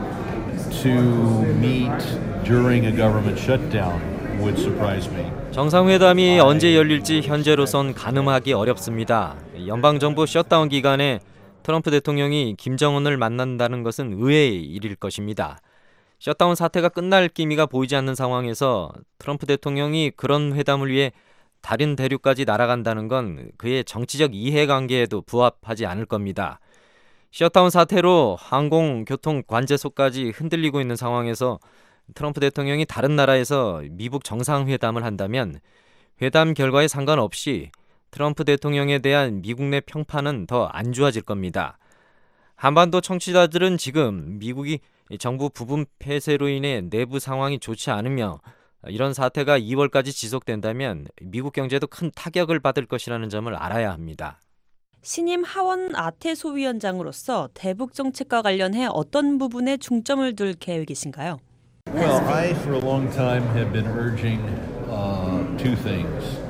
to meet during a government shutdown would surprise me. 정상회담이 언제 열릴지 현재로선 가늠하기 어렵습니다. 연방정부 셧다운 기간에 트럼프 대통령이 김정은을 만난다는 것은 의외의 일일 것입니다. 셧다운 사태가 끝날 기미가 보이지 않는 상황에서 트럼프 대통령이 그런 회담을 위해 다른 대륙까지 날아간다는 건 그의 정치적 이해관계에도 부합하지 않을 겁니다. 셧다운 사태로 항공교통 관제소까지 흔들리고 있는 상황에서 트럼프 대통령이 다른 나라에서 미북 정상회담을 한다면 회담 결과에 상관없이 트럼프 대통령에 대한 미국 내 평판은 더 안 좋아질 겁니다. 한반도 청취자들은 지금 미국이 정부 부분 폐쇄로 인해 내부 상황이 좋지 않으며 이런 사태가 이월까지 지속된다면 미국 경제도 큰 타격을 받을 것이라는 점을 알아야 합니다. 신임 하원 아태 소위원장으로서 대북 정책과 관련해 어떤 부분에 중점을 둘 계획이신가요? Well, I for a long time have been urging uh, two things.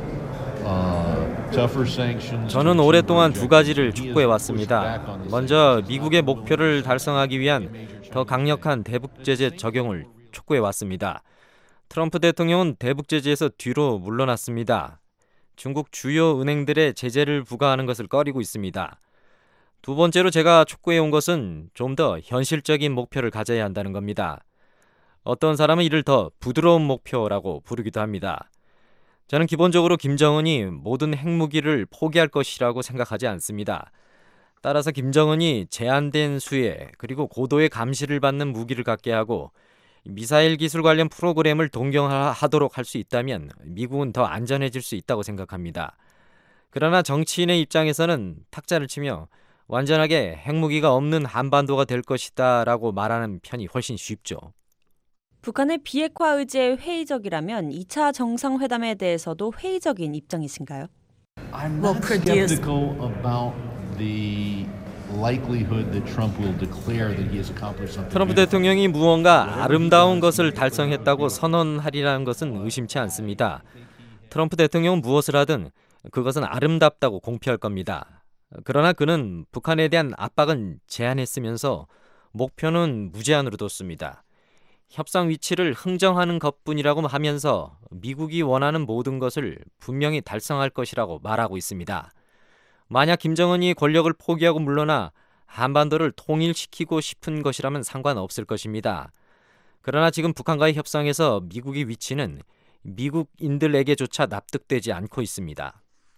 저는 오랫동안 두 가지를 촉구해왔습니다. 먼저 미국의 목표를 달성하기 위한 더 강력한 대북 제재 적용을 촉구해왔습니다. 트럼프 대통령은 대북 제재에서 뒤로 물러났습니다. 중국 주요 은행들의 제재를 부과하는 것을 꺼리고 있습니다. 두 번째로 제가 촉구해온 것은 좀 더 현실적인 목표를 가져야 한다는 겁니다. 어떤 사람은 이를 더 부드러운 목표라고 부르기도 합니다. 저는 기본적으로 김정은이 모든 핵무기를 포기할 것이라고 생각하지 않습니다. 따라서 김정은이 제한된 수에 그리고 고도의 감시를 받는 무기를 갖게 하고 미사일 기술 관련 프로그램을 동경하도록 할 수 있다면 미국은 더 안전해질 수 있다고 생각합니다. 그러나 정치인의 입장에서는 탁자를 치며 완전하게 핵무기가 없는 한반도가 될 것이다 라고 말하는 편이 훨씬 쉽죠. 북한의 비핵화 의지에 회의적이라면 이 차 정상회담에 대해서도 회의적인 입장이신가요? I'm not skeptical about the likelihood that Trump will declare that he has accomplished something. 트럼프 대통령이 무언가 아름다운 것을 달성했다고 선언하리라는 것은 의심치 않습니다. 트럼프 대통령은 무엇을 하든 그것은 아름답다고 공표할 겁니다. 그러나 그는 북한에 대한 압박은 제한했으면서 목표는 무제한으로 뒀습니다. 협상 위치를 흥정하는 것뿐이라고 하면서 미국이 원하는 모든 것을 분명히 달성할 것이라고 말하고 있습니다. 만약 김정은이 권력을 포기하고 물러나 한반도를 통일시키고 싶은 것이라면 상관없을 것입니다. 그러나 지금 북한과의 협상에서 미국의 위치는 미국인들에게조차 납득되지 않고 있습니다.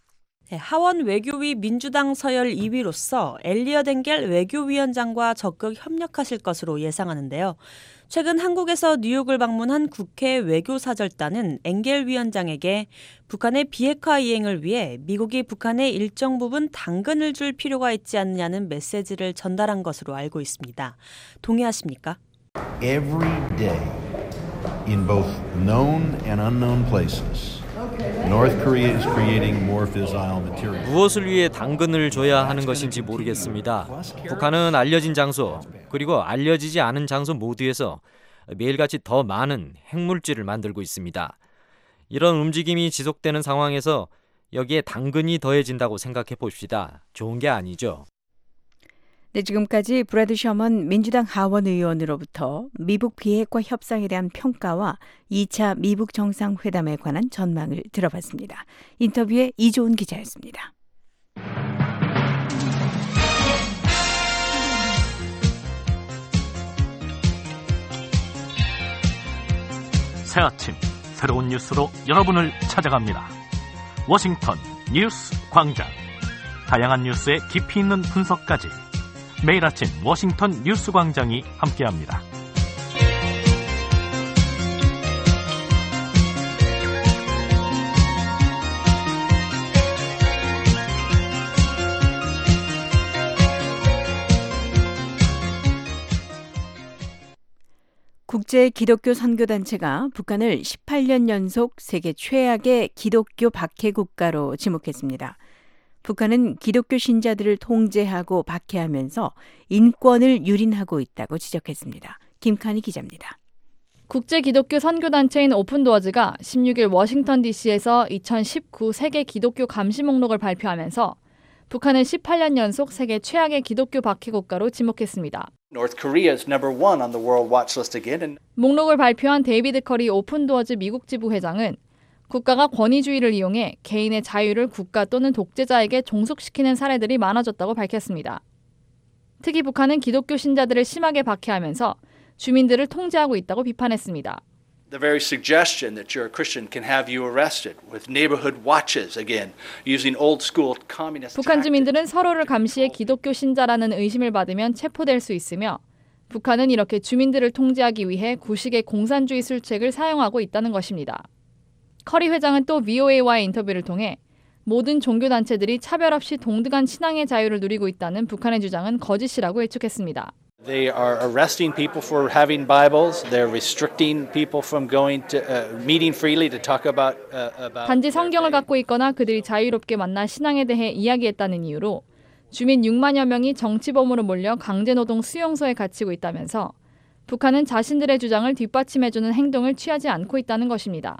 하원 외교위 민주당 서열 이 위로서 엘리엇 엥겔 외교위원장과 적극 협력하실 것으로 예상하는데요. 최근 한국에서 뉴욕을 방문한 국회 외교사절단은 엥겔 위원장에게 북한의 비핵화 이행을 위해 미국이 북한에 일정 부분 당근을 줄 필요가 있지 않느냐는 메시지를 전달한 것으로 알고 있습니다. 동의하십니까? Every day in both known and unknown places. North Korea is creating more fissile material. 무엇을 위해 당근을 줘야 하는 것인지 모르겠습니다. 북한은 알려진 장소 그리고 알려지지 않은 장소 모두에서 매일같이 더 많은 핵물질을 만들고 있습니다. 이런 움직임이 지속되는 상황에서 여기에 당근이 더해진다고 생각해 봅시다. 좋은 게 아니죠. 네, 지금까지 브래드 셔먼 민주당 하원 의원으로부터 미북 비핵화 협상에 대한 평가와 이 차 미북 정상회담에 관한 전망을 들어봤습니다. 인터뷰에 이조은 기자였습니다. 새 아침 새로운 뉴스로 여러분을 찾아갑니다. 워싱턴 뉴스 광장. 다양한 뉴스의 깊이 있는 분석까지 매일 아침 워싱턴 뉴스 광장이 함께합니다. 국제 기독교 선교단체가 북한을 십팔 년 연속 세계 최악의 기독교 박해 국가로 지목했습니다. 북한은 기독교 신자들을 통제하고 박해하면서 인권을 유린하고 있다고 지적했습니다. 김칸희 기자입니다. 국제 기독교 선교단체인 오픈도어즈가 십육 일 워싱턴 디씨에서 이천십구 세계 기독교 감시 목록을 발표하면서 북한을 십팔 년 연속 세계 최악의 기독교 박해 국가로 지목했습니다. North Korea is number one on the world watch list again. And... 목록을 발표한 데이비드 커리 오픈도어즈 미국 지부 회장은 국가가 권위주의를 이용해 개인의 자유를 국가 또는 독재자에게 종속시키는 사례들이 많아졌다고 밝혔습니다. 특히 북한은 기독교 신자들을 심하게 박해하면서 주민들을 통제하고 있다고 비판했습니다. The very suggestion that you're a Christian can have you arrested with neighborhood watches again, using old school communist. 북한 주민들은 서로를 감시해 기독교 신자라는 의심을 받으면 체포될 수 있으며 북한은 이렇게 주민들을 통제하기 위해 구식의 공산주의 술책을 사용하고 있다는 것입니다. 커리 회장은 또 브이오에이와의 인터뷰를 통해 모든 종교단체들이 차별 없이 동등한 신앙의 자유를 누리고 있다는 북한의 주장은 거짓이라고 일축했습니다. They are arresting people for having Bibles. They're restricting people from going to uh, meeting freely to talk about uh, about. 단지 성경을 갖고 있거나 그들이 자유롭게 만나 신앙에 대해 이야기했다는 이유로 주민 육만여 명이 정치범으로 몰려 강제노동 수용소에 갇히고 있다면서 북한은 자신들의 주장을 뒷받침해주는 행동을 취하지 않고 있다는 것입니다.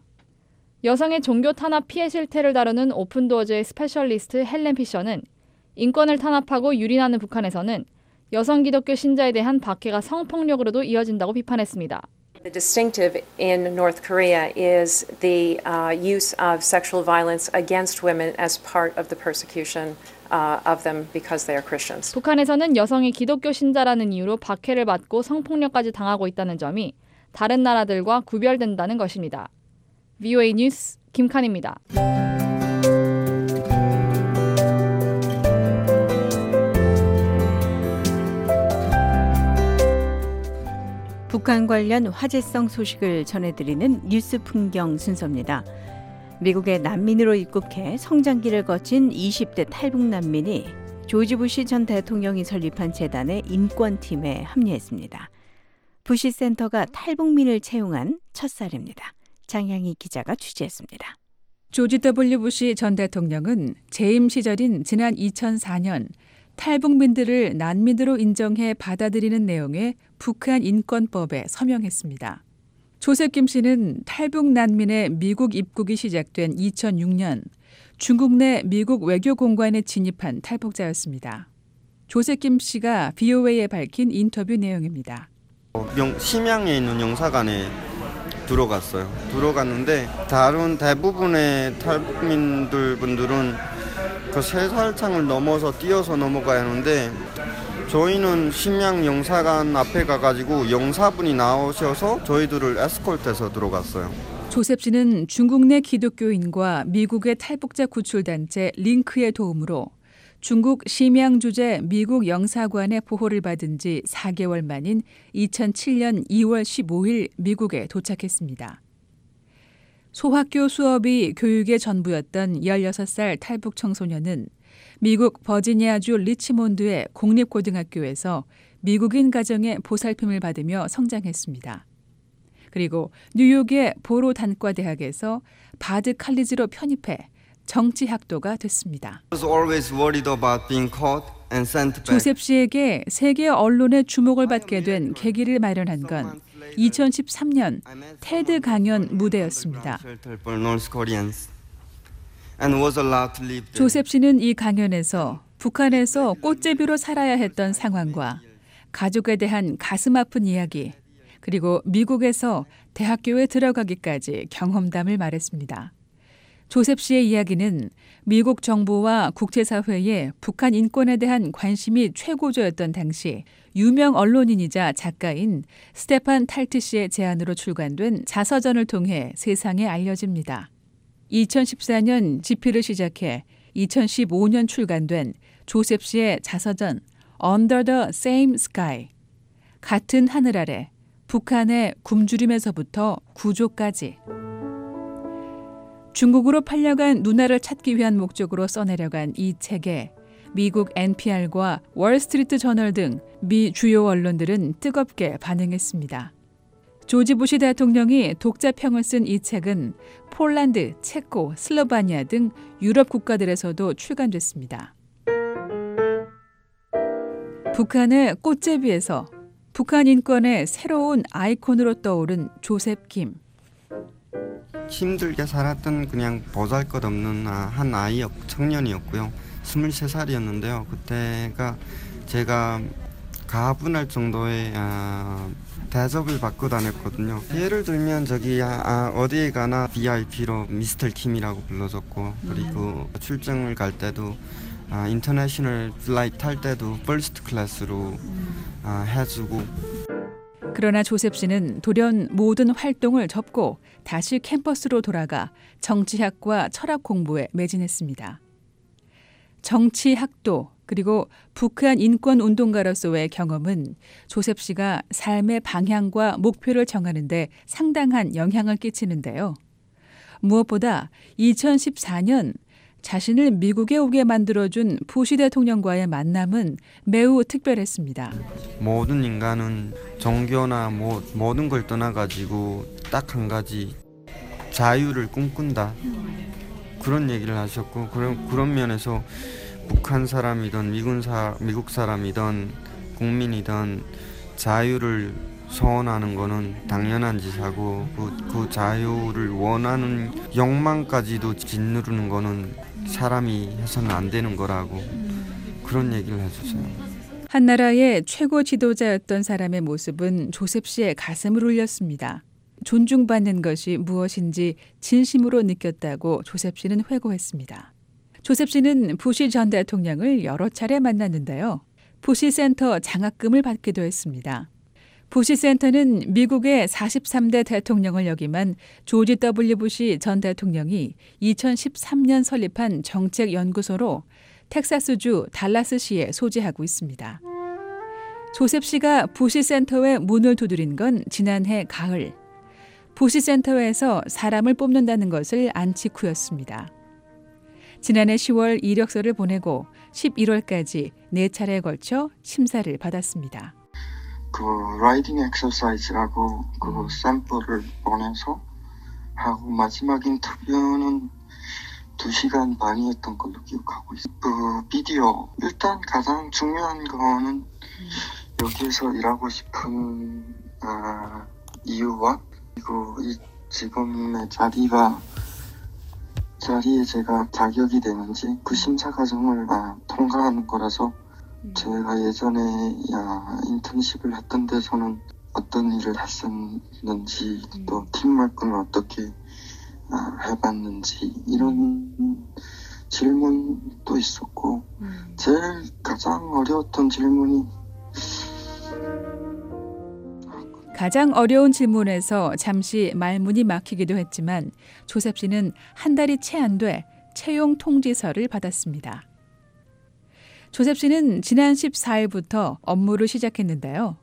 여성의 종교 탄압 피해 실태를 다루는 오픈도어즈의 스페셜리스트 헬렌 피셔는 인권을 탄압하고 유린하는 북한에서는 여성 기독교 신자에 대한 박해가 성폭력으로도 이어진다고 비판했습니다. The distinctive in North Korea is the uh, use of sexual violence against women as part of the persecution uh, of them because they are Christians. 북한에서는 여성이 기독교 신자라는 이유로 박해를 받고 성폭력까지 당하고 있다는 점이 다른 나라들과 구별된다는 것입니다. 브이오에이 뉴스 김칸입니다. 북한 관련 화제성 소식을 전해드리는 뉴스 풍경 순서입니다. 미국에 난민으로 입국해 성장기를 거친 이십 대 탈북 난민이 조지 부시 전 대통령이 설립한 재단의 인권팀에 합류했습니다. 부시 센터가 탈북민을 채용한 첫 사례입니다. 장향희 기자가 취재했습니다. 조지 더블유 부시 전 대통령은 재임 시절인 지난 이천사 년 탈북민들을 난민으로 인정해 받아들이는 내용의 북한 인권법에 서명했습니다. 조셉 김 씨는 탈북 난민의 미국 입국이 시작된 이천육 년 중국 내 미국 외교공관에 진입한 탈북자였습니다. 조셉 김 씨가 브이오에이에 밝힌 인터뷰 내용입니다. 명, 심양에 있는 영사관에 들어갔어요. 들어갔는데 다른 대부분의 탈북민들 분들은 그 세 살창을 넘어서 뛰어서 넘어가야 하는데 저희는 심양 영사관 앞에 가가지고 영사분이 나오셔서 저희들을 에스콜트해서 들어갔어요. 조셉 씨는 중국 내 기독교인과 미국의 탈북자 구출단체 링크의 도움으로 중국 심양 주재 미국 영사관의 보호를 받은 지 사 개월 만인 이천칠 년 이월 십오일 미국에 도착했습니다. 소학교 수업이 교육의 전부였던 열여섯 살 탈북 청소년은 미국 버지니아주 리치몬드의 공립고등학교에서 미국인 가정의 보살핌을 받으며 성장했습니다. 그리고 뉴욕의 보로 단과대학에서 바드 칼리지로 편입해 정치학도가 됐습니다. 조셉 씨에게 세계 언론의 주목을 받게 된 계기를 마련한 건 이천십삼 년 테드 강연 무대였습니다. 조셉 씨는 이 강연에서 북한에서 꽃제비로 살아야 했던 상황과 가족에 대한 가슴 아픈 이야기, 그리고 미국에서 대학교에 들어가기까지 경험담을 말했습니다. 조셉 씨의 이야기는 미국 정부와 국제사회에 북한 인권에 대한 관심이 최고조였던 당시 유명 언론인이자 작가인 스테판 탈트 씨의 제안으로 출간된 자서전을 통해 세상에 알려집니다. 이천십사 년 집필을 시작해 이천십오 년 출간된 조셉 씨의 자서전 Under the Same Sky, 같은 하늘 아래 북한의 굶주림에서부터 구조까지. 중국으로 팔려간 누나를 찾기 위한 목적으로 써내려간 이 책에 미국 엔피알과 월스트리트 저널 등 미 주요 언론들은 뜨겁게 반응했습니다. 조지 부시 대통령이 독자평을 쓴 이 책은 폴란드, 체코, 슬로바니아 등 유럽 국가들에서도 출간됐습니다. 북한의 꽃제비에서 북한 인권의 새로운 아이콘으로 떠오른 조셉 김. 힘들게 살았던 그냥 보잘것없는 한 아이 청년이었고요. 스물세 살이었는데요. 그때가 제가 가분할 정도의 아, 대접을 받고 다녔거든요. 예를 들면 저기 아, 어디에 가나 브이아이피로 미스터 김이라고 불러줬고, 그리고 출장을 갈 때도 아, 인터내셔널 플라이트 탈 때도 퍼스트 클래스로 아, 해주고. 그러나 조셉 씨는 돌연 모든 활동을 접고 다시 캠퍼스로 돌아가 정치학과 철학 공부에 매진했습니다. 정치학도 그리고 북한 인권운동가로서의 경험은 조셉 씨가 삶의 방향과 목표를 정하는 데 상당한 영향을 끼치는데요. 무엇보다 이천십사 년 자신을 미국에 오게 만들어준 부시 대통령과의 만남은 매우 특별했습니다. 모든 인간은 종교나 뭐, 모든 걸 떠나가지고 딱 한 가지 자유를 꿈꾼다. 그런 얘기를 하셨고, 그런, 그런 면에서 북한 사람이든 미군 사, 미국 사람이든 국민이든 자유를 소원하는 거는 당연한 짓하고, 그, 그 자유를 원하는 욕망까지도 짓누르는 거는 사람이 해서는 안 되는 거라고 그런 얘기를 해주세요. 한 나라의 최고 지도자였던 사람의 모습은 조셉 씨의 가슴을 울렸습니다. 존중받는 것이 무엇인지 진심으로 느꼈다고 조셉 씨는 회고했습니다. 조셉 씨는 부시 전 대통령을 여러 차례 만났는데요. 부시 센터 장학금을 받기도 했습니다. 부시 센터는 미국의 사십삼 대 대통령을 역임한 조지 더블유 부시 전 대통령이 이천십삼 년 설립한 정책연구소로 텍사스주 달라스시에 소재하고 있습니다. 조셉 씨가 부시 센터의 문을 두드린 건 지난해 가을. 부시 센터에서 사람을 뽑는다는 것을 안치 후였습니다. 지난해 시월 이력서를 보내고 십일월까지 네 차례에 걸쳐 심사를 받았습니다. 그 라이딩 엑서사이즈라고 그 샘플을 보내서 하고 마지막 인터뷰는 두 시간 반이었던 걸로 기억하고 있어요. 그 비디오 일단 가장 중요한 거는 여기에서 일하고 싶은 아, 이유와 그리고 이 지금의 자리가 자리에 제가 자격이 되는지 그 심사 과정을 아, 통과하는 거라서 제가 예전에 야, 인턴십을 했던 데서는 어떤 일을 했었는지 또 팀워크는 어떻게 아, 해봤는지 이런 질문도 있었고 제일 가장 어려웠던 질문이 가장 어려운 질문에서 잠시 말문이 막히기도 했지만 조셉 씨는 한 달이 채 안 돼 채용 통지서를 받았습니다. 조셉 씨는 지난 십사일부터 업무를 시작했는데요.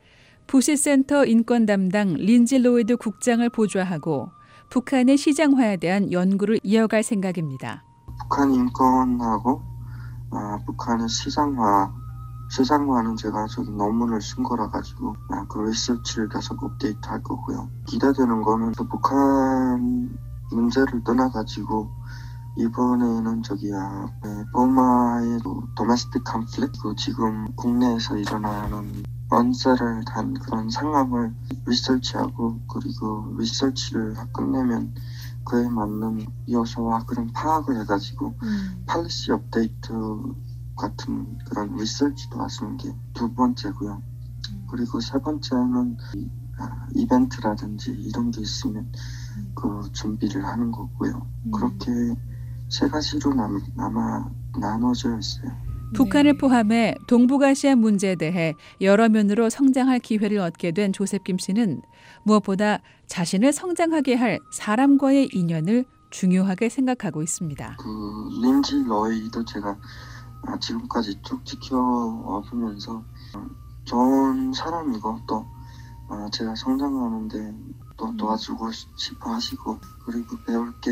부시센터 인권 담당 린지 로이드 국장을 보좌하고 북한의 시장화에 대한 연구를 이어갈 생각입니다. 북한 인권하고 아, 북한의 시장화, 시장화는 제가 저기 논문을 쓴 거라 가지고 아, 그 리서치를 계속 업데이트할 거고요. 기대되는 거는 또 북한 문제를 떠나 가지고 이번에는 저기야 버마의 도메스틱 컨플릭트, 지금 국내에서 일어나는 언세를 단 그런 상황을 리서치하고 그리고 리서치를 끝내면 그에 맞는 요소와 그런 파악을 해가지고 음. 팔리시 업데이트 같은 그런 리서치도 하시는 게 두 번째고요. 음. 그리고 세 번째는 이벤트라든지 이런 게 있으면 음. 그 준비를 하는 거고요. 음. 그렇게 세 가지로 남, 남아 나눠져 있어요. 북한을 포함해 동북아시아 문제에 대해 여러 면으로 성장할 기회를 얻게 된 조셉 김 씨는 무엇보다 자신을 성장하게 할 사람과의 인연을 중요하게 생각하고 있습니다. 그 린지 로이도 제가 지금까지 쭉 지켜보면서 좋은 사람이고 또 제가 성장하는데 또 도와주고 싶어 하시고 그리고 배울 게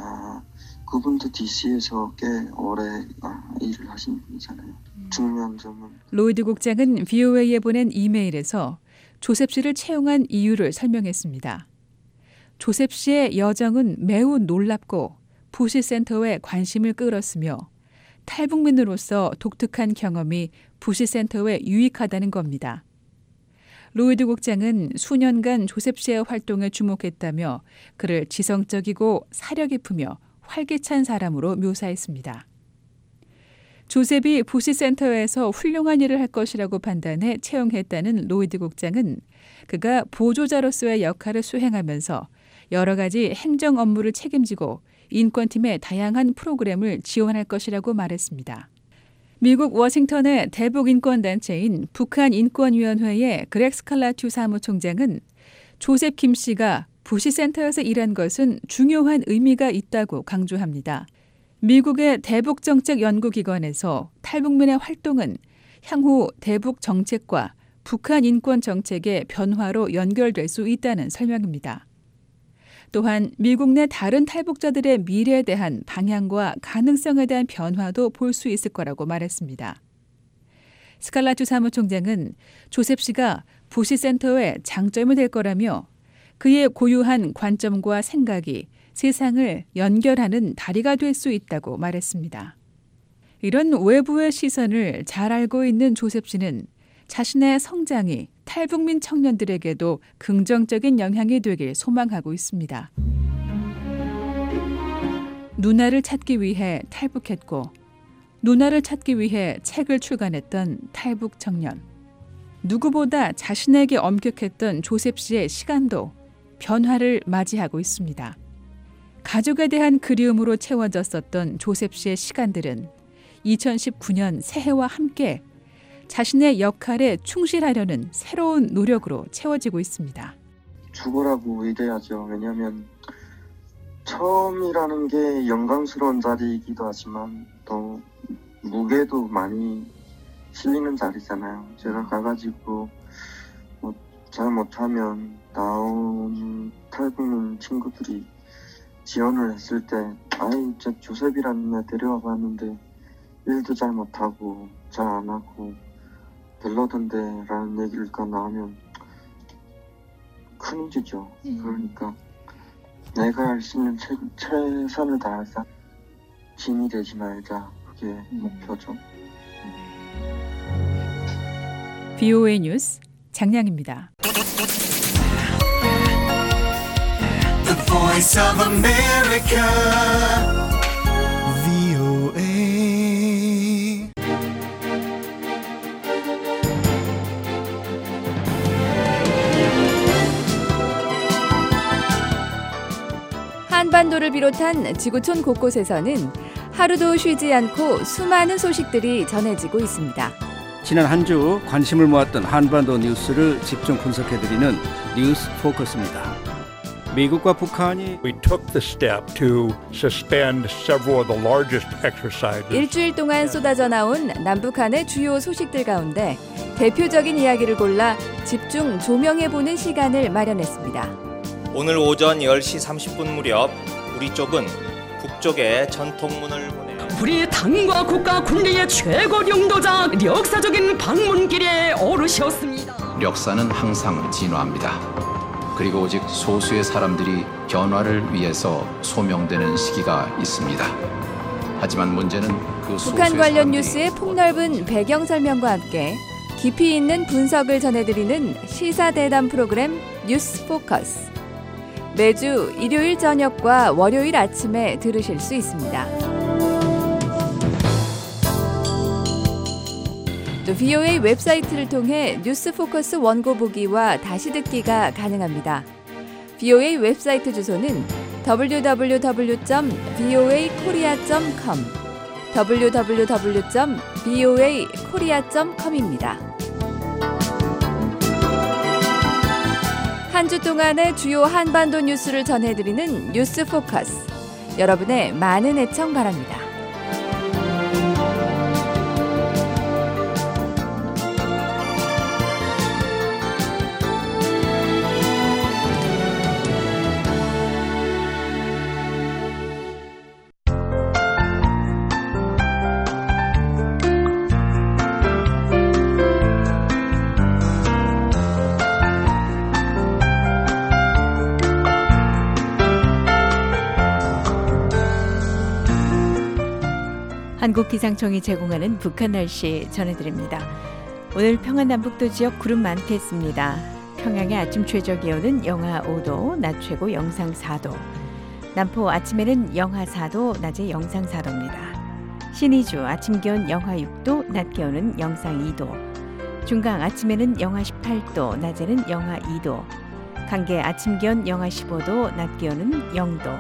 그분도 디씨에서 꽤 오래 일을 하신 분이잖아요. 중요한 점은 로이드 국장은 브이오에이에 보낸 이메일에서 조셉 씨를 채용한 이유를 설명했습니다. 조셉 씨의 여정은 매우 놀랍고 부시센터에 관심을 끌었으며 탈북민으로서 독특한 경험이 부시센터에 유익하다는 겁니다. 로이드 국장은 수년간 조셉 씨의 활동에 주목했다며 그를 지성적이고 사려 깊으며 활기찬 사람으로 묘사했습니다. 조셉이 부시센터에서 훌륭한 일을 할 것이라고 판단해 채용했다는 로이드 국장은 그가 보조자로서의 역할을 수행하면서 여러 가지 행정 업무를 책임지고 인권팀의 다양한 프로그램을 지원할 것이라고 말했습니다. 미국 워싱턴의 대북 인권단체인 북한인권위원회의 그렉 스칼라튜 사무총장은 조셉 김 씨가 부시센터에서 일한 것은 중요한 의미가 있다고 강조합니다. 미국의 대북정책연구기관에서 탈북민의 활동은 향후 대북 정책과 북한 인권 정책의 변화로 연결될 수 있다는 설명입니다. 또한 미국 내 다른 탈북자들의 미래에 대한 방향과 가능성에 대한 변화도 볼 수 있을 거라고 말했습니다. 스칼라투 사무총장은 조셉 씨가 부시센터의 장점이 될 거라며 그의 고유한 관점과 생각이 세상을 연결하는 다리가 될 수 있다고 말했습니다. 이런 외부의 시선을 잘 알고 있는 조셉 씨는 자신의 성장이 탈북민 청년들에게도 긍정적인 영향이 되길 소망하고 있습니다. 누나를 찾기 위해 탈북했고 누나를 찾기 위해 책을 출간했던 탈북 청년. 누구보다 자신에게 엄격했던 조셉 씨의 시간도 변화를 맞이하고 있습니다. 가족에 대한 그리움으로 채워졌었던 조셉 씨의 시간들은 이천십구 년 새해와 함께 자신의 역할에 충실하려는 새로운 노력으로 채워지고 있습니다. 죽으라고 의대하죠. 왜냐하면 처음이라는 게 영광스러운 자리이기도 하지만 또 무게도 많이 실리는 자리잖아요. 제가 가가지고 뭐 잘 못하면 나온 탈북민 친구들이 지원을 했을 때 아이 저 조셉이라는 애 데려와 봤는데 일도 잘 못하고 잘 안 하고 별로던데 라는 얘기가 나오면 큰 일이죠. 음. 그러니까 내가 할 수 있는 최, 최선을 다해서 진이 되지 말자. 그게 음. 목표죠. 브이오에이 뉴스 장량입니다. The Voice of America, 브이오에이. 한반도를 비롯한 지구촌 곳곳에서는 하루도 쉬지 않고 수많은 소식들이 전해지고 있습니다. 지난 한 주 관심을 모았던 한반도 뉴스를 집중 분석해드리는 뉴스 포커스입니다. 미국과 북한이 We took the step to suspend several of the largest exercises. 일주일 동안 쏟아져 나온 남북한의 주요 소식들 가운데 대표적인 이야기를 골라 집중 조명해보는 시간을 마련했습니다. 오늘 오전 열 시 삼십 분 무렵 우리 쪽은 북쪽에 전통문을 보내 우리 당과 국가 군대의 최고領導자 역사적인 방문길에 오르셨습니다. 역사는 항상 진화합니다. 그리고 오직 소수의 사람들이 변화를 위해서 소명되는 시기가 있습니다. 하지만 문제는 그 소수의 북한 관련 사람들이 뉴스의 폭넓은 배경 설명과 함께 깊이 있는 분석을 전해드리는 시사대담 프로그램 뉴스 포커스. 매주 일요일 저녁과 월요일 아침에 들으실 수 있습니다. 또 브이오에이 웹사이트를 통해 뉴스 포커스 원고 보기와 다시 듣기가 가능합니다. 브이오에이 웹사이트 주소는 더블유 더블유 더블유 점 브이오에이 코리아 점 컴 더블유 더블유 더블유 점 브이오에이 코리아 점 컴입니다. 한 주 동안의 주요 한반도 뉴스를 전해드리는 뉴스 포커스. 여러분의 많은 애청 바랍니다. 한국기상청이 제공하는 북한 날씨 전해드립니다. 오늘 평안남북도 지역 구름 많겠습니다. 평양의 아침 최저기온은 영하 오 도, 낮 최고 영상 사 도. 남포 아침에는 영하 사 도, 낮에 영상 사 도입니다. 신의주 아침 기온 영하 육 도, 낮 기온은 영상 이 도. 중강 아침에는 영하 십팔 도, 낮에는 영하 이 도. 강계 아침 기온 영하 십오 도, 낮 기온은 영 도.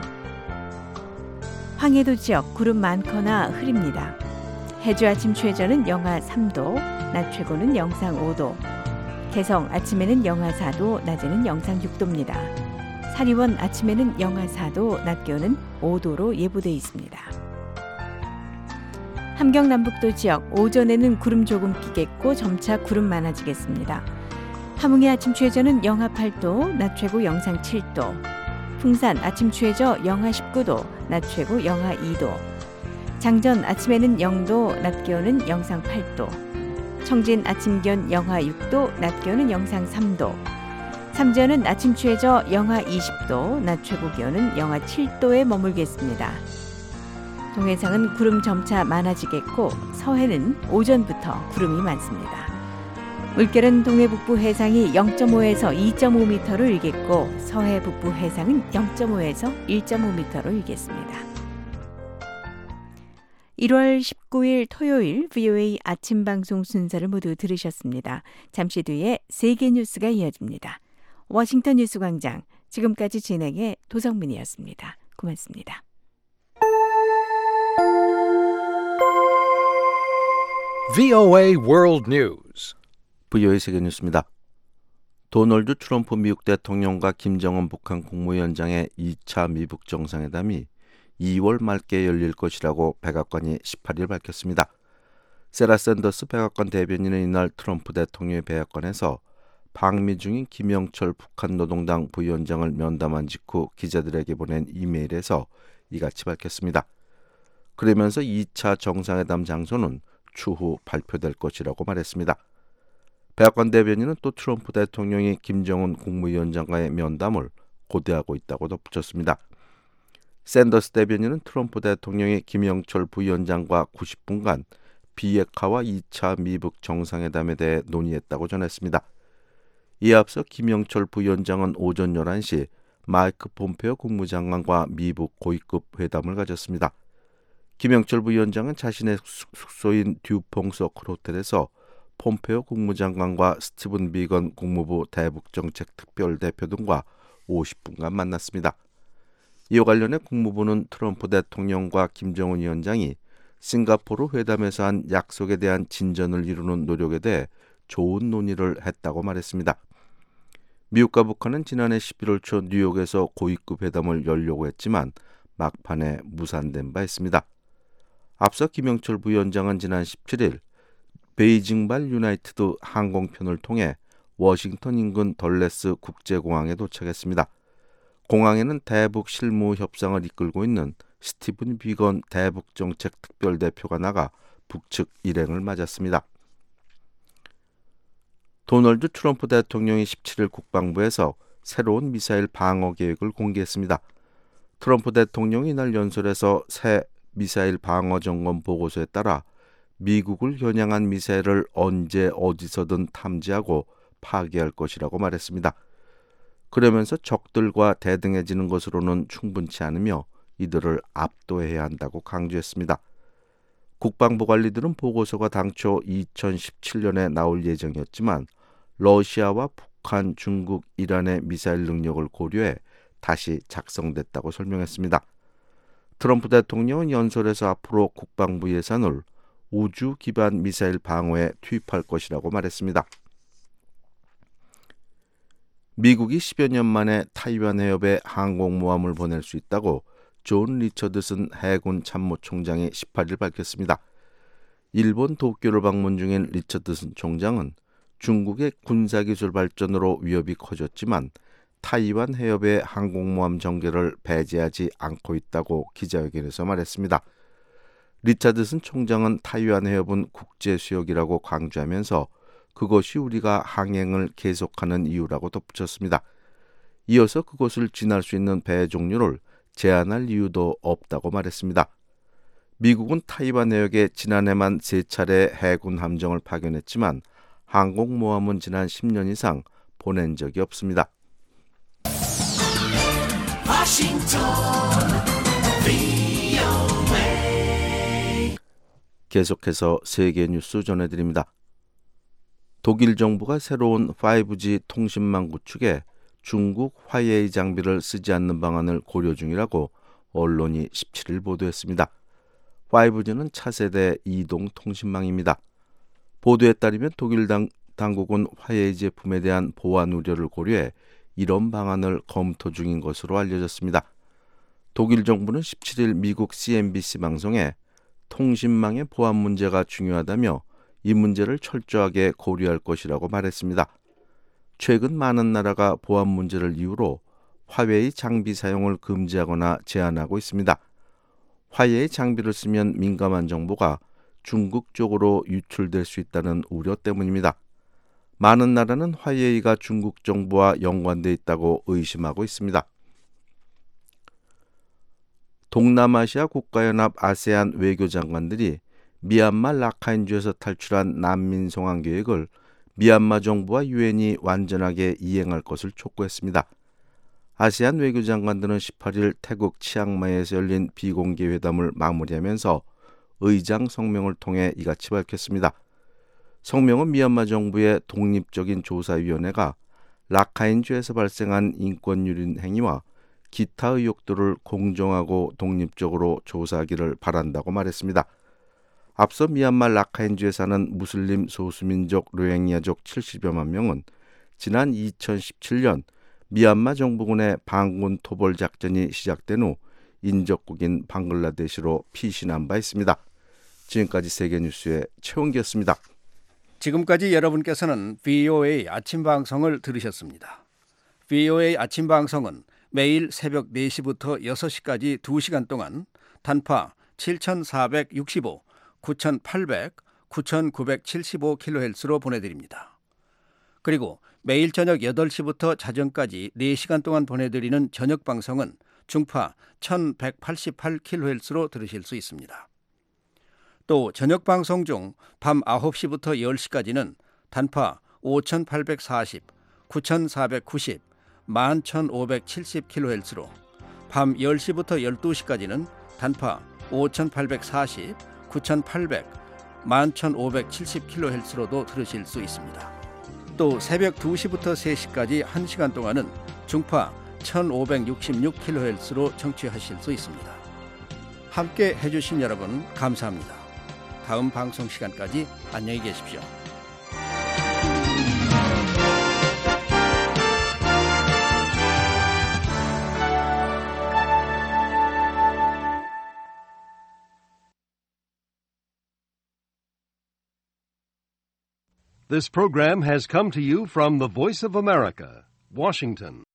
황해도 지역 구름 많거나 흐립니다. 해주 아침 최저는 영하 삼 도, 낮 최고는 영상 오 도. 개성 아침에는 영하 사 도, 낮에는 영상 육 도입니다. 사리원 아침에는 영하 사 도, 낮 기온은 오 도로 예보돼 있습니다. 함경 남북도 지역 오전에는 구름 조금 끼겠고 점차 구름 많아지겠습니다. 함흥의 아침 최저는 영하 팔 도, 낮 최고 영상 칠 도. 풍산 아침 최저 영하 십구 도, 낮 최고 영하 이 도. 장전 아침에는 영 도, 낮 기온은 영상 팔 도. 청진 아침 기온 영하 육 도, 낮 기온은 영상 삼 도. 삼전은 아침 최저 영하 이십 도, 낮 최고 기온은 영하 칠 도에 머물겠습니다. 동해상은 구름 점차 많아지겠고 서해는 오전부터 구름이 많습니다. 물결은 동해 북부 해상이 영 점 오에서 이 점 오 미터로 일겠고 서해 북부 해상은 영 점 오에서 일 점 오 미터로 일겠습니다. 일월 십구일 토요일 브이오에이 아침 방송 순서를 모두 들으셨습니다. 잠시 뒤에 세계 뉴스가 이어집니다. 워싱턴 뉴스광장 지금까지 진행의 도성민이었습니다. 고맙습니다. 브이오에이 World News. 브이오에이 세계 뉴스입니다. 도널드 트럼프 미국 대통령과 김정은 북한 국무위원장의 이 차 미북 정상회담이 이월 말께 열릴 것이라고 백악관이 십팔일 밝혔습니다. 세라 샌더스 백악관 대변인은 이날 트럼프 대통령의 백악관에서 방미 중인 김영철 북한 노동당 부위원장을 면담한 직후 기자들에게 보낸 이메일에서 이같이 밝혔습니다. 그러면서 이 차 정상회담 장소는 추후 발표될 것이라고 말했습니다. 백악관 대변인은 또 트럼프 대통령이 김정은 국무위원장과의 면담을 고대하고 있다고 덧붙였습니다. 샌더스 대변인은 트럼프 대통령이 김영철 부위원장과 구십 분간 비핵화와 이 차 미북 정상회담에 대해 논의했다고 전했습니다. 이에 앞서 김영철 부위원장은 오전 열한 시 마이크 폼페오 국무장관과 미북 고위급 회담을 가졌습니다. 김영철 부위원장은 자신의 숙소인 듀퐁 서클 호텔에서 폼페오 국무장관과 스티븐 비건 국무부 대북정책 특별대표 등과 오십 분간 만났습니다. 이와 관련해 국무부는 트럼프 대통령과 김정은 위원장이 싱가포르 회담에서 한 약속에 대한 진전을 이루는 노력에 대해 좋은 논의를 했다고 말했습니다. 미국과 북한은 지난해 십일월 초 뉴욕에서 고위급 회담을 열려고 했지만 막판에 무산된 바 있습니다. 앞서 김영철 부위원장은 지난 십칠일 베이징발 유나이티드 항공편을 통해 워싱턴 인근 덜레스 국제공항에 도착했습니다. 공항에는 대북 실무 협상을 이끌고 있는 스티븐 비건 대북정책 특별대표가 나가 북측 일행을 맞았습니다. 도널드 트럼프 대통령이 십칠일 국방부에서 새로운 미사일 방어 계획을 공개했습니다. 트럼프 대통령이 이날 연설에서 새 미사일 방어 점검 보고서에 따라 미국을 겨냥한 미사일을 언제 어디서든 탐지하고 파괴할 것이라고 말했습니다. 그러면서 적들과 대등해지는 것으로는 충분치 않으며 이들을 압도해야 한다고 강조했습니다. 국방부 관리들은 보고서가 당초 이천십칠년에 나올 예정이었지만 러시아와 북한, 중국, 이란의 미사일 능력을 고려해 다시 작성됐다고 설명했습니다. 트럼프 대통령은 연설에서 앞으로 국방부 예산을 우주 기반 미사일 방어에 투입할 것이라고 말했습니다. 미국이 십여 년 만에 타이완 해협에 항공모함을 보낼 수 있다고 존 리처드슨 해군 참모총장이 십팔일 밝혔습니다. 일본 도쿄를 방문 중인 리처드슨 총장은 중국의 군사기술 발전으로 위협이 커졌지만 타이완 해협의 항공모함 전개를 배제하지 않고 있다고 기자회견에서 말했습니다. 리처드슨 총장은 타이완 해협은 국제수역이라고 강조하면서 그것이 우리가 항행을 계속하는 이유라고 덧붙였습니다. 이어서 그곳을 지날 수 있는 배 종류를 제한할 이유도 없다고 말했습니다. 미국은 타이완 해역에 지난해만 세 차례 해군 함정을 파견했지만 항공모함은 지난 십 년 이상 보낸 적이 없습니다. 계속해서 세계 뉴스 전해드립니다. 독일 정부가 새로운 파이브지 통신망 구축에 중국 화웨이 장비를 쓰지 않는 방안을 고려 중이라고 언론이 십칠일 보도했습니다. 파이브지는 차세대 이동 통신망입니다. 보도에 따르면 독일 당, 당국은 화웨이 제품에 대한 보안 우려를 고려해 이런 방안을 검토 중인 것으로 알려졌습니다. 독일 정부는 십칠일 미국 씨엔비씨 방송에 통신망의 보안 문제가 중요하다며 이 문제를 철저하게 고려할 것이라고 말했습니다. 최근 많은 나라가 보안 문제를 이유로 화웨이 장비 사용을 금지하거나 제한하고 있습니다. 화웨이 장비를 쓰면 민감한 정보가 중국 쪽으로 유출될 수 있다는 우려 때문입니다. 많은 나라는 화웨이가 중국 정부와 연관돼 있다고 의심하고 있습니다. 동남아시아 국가연합 아세안 외교장관들이 미얀마 라카인주에서 탈출한 난민 송환 계획을 미얀마 정부와 유엔이 완전하게 이행할 것을 촉구했습니다. 아세안 외교장관들은 십팔일 태국 치앙마이에서 열린 비공개 회담을 마무리하면서 의장 성명을 통해 이같이 밝혔습니다. 성명은 미얀마 정부의 독립적인 조사위원회가 라카인주에서 발생한 인권유린 행위와 기타 의혹들을 공정하고 독립적으로 조사하기를 바란다고 말했습니다. 앞서 미얀마 라카인주에 사는 무슬림 소수민족 로힝야족 칠십여만 명은 지난 이천십칠년 미얀마 정부군의 반군 토벌 작전이 시작된 후 인접국인 방글라데시로 피신한 바 있습니다. 지금까지 세계뉴스의 최원기였습니다. 지금까지 여러분께서는 브이오에이 아침 방송을 들으셨습니다. 브이오에이 아침 방송은 매일 새벽 네 시부터 여섯 시까지 두 시간 동안 단파 칠천사백육십오, 구천팔백, 구천구백칠십오 킬로헤르츠로 보내드립니다. 그리고 매일 저녁 여덟 시부터 자정까지 네 시간 동안 보내드리는 저녁 방송은 중파 천백팔십팔 킬로헤르츠로 들으실 수 있습니다. 또 저녁 방송 중 밤 아홉 시부터 열 시까지는 단파 오천팔백사십, 구천사백구십, 만 천오백칠십 킬로헤르츠로, 밤 열 시부터 열두 시까지는 단파 오천팔백사십, 구천팔백, 만 천오백칠십 킬로헤르츠로도 들으실 수 있습니다. 또 새벽 두 시부터 세 시까지 한 시간 동안은 중파 천오백육십육 킬로헤르츠로 청취하실 수 있습니다. 함께 해주신 여러분 감사합니다. 다음 방송 시간까지 안녕히 계십시오. This program has come to you from the Voice of America, Washington.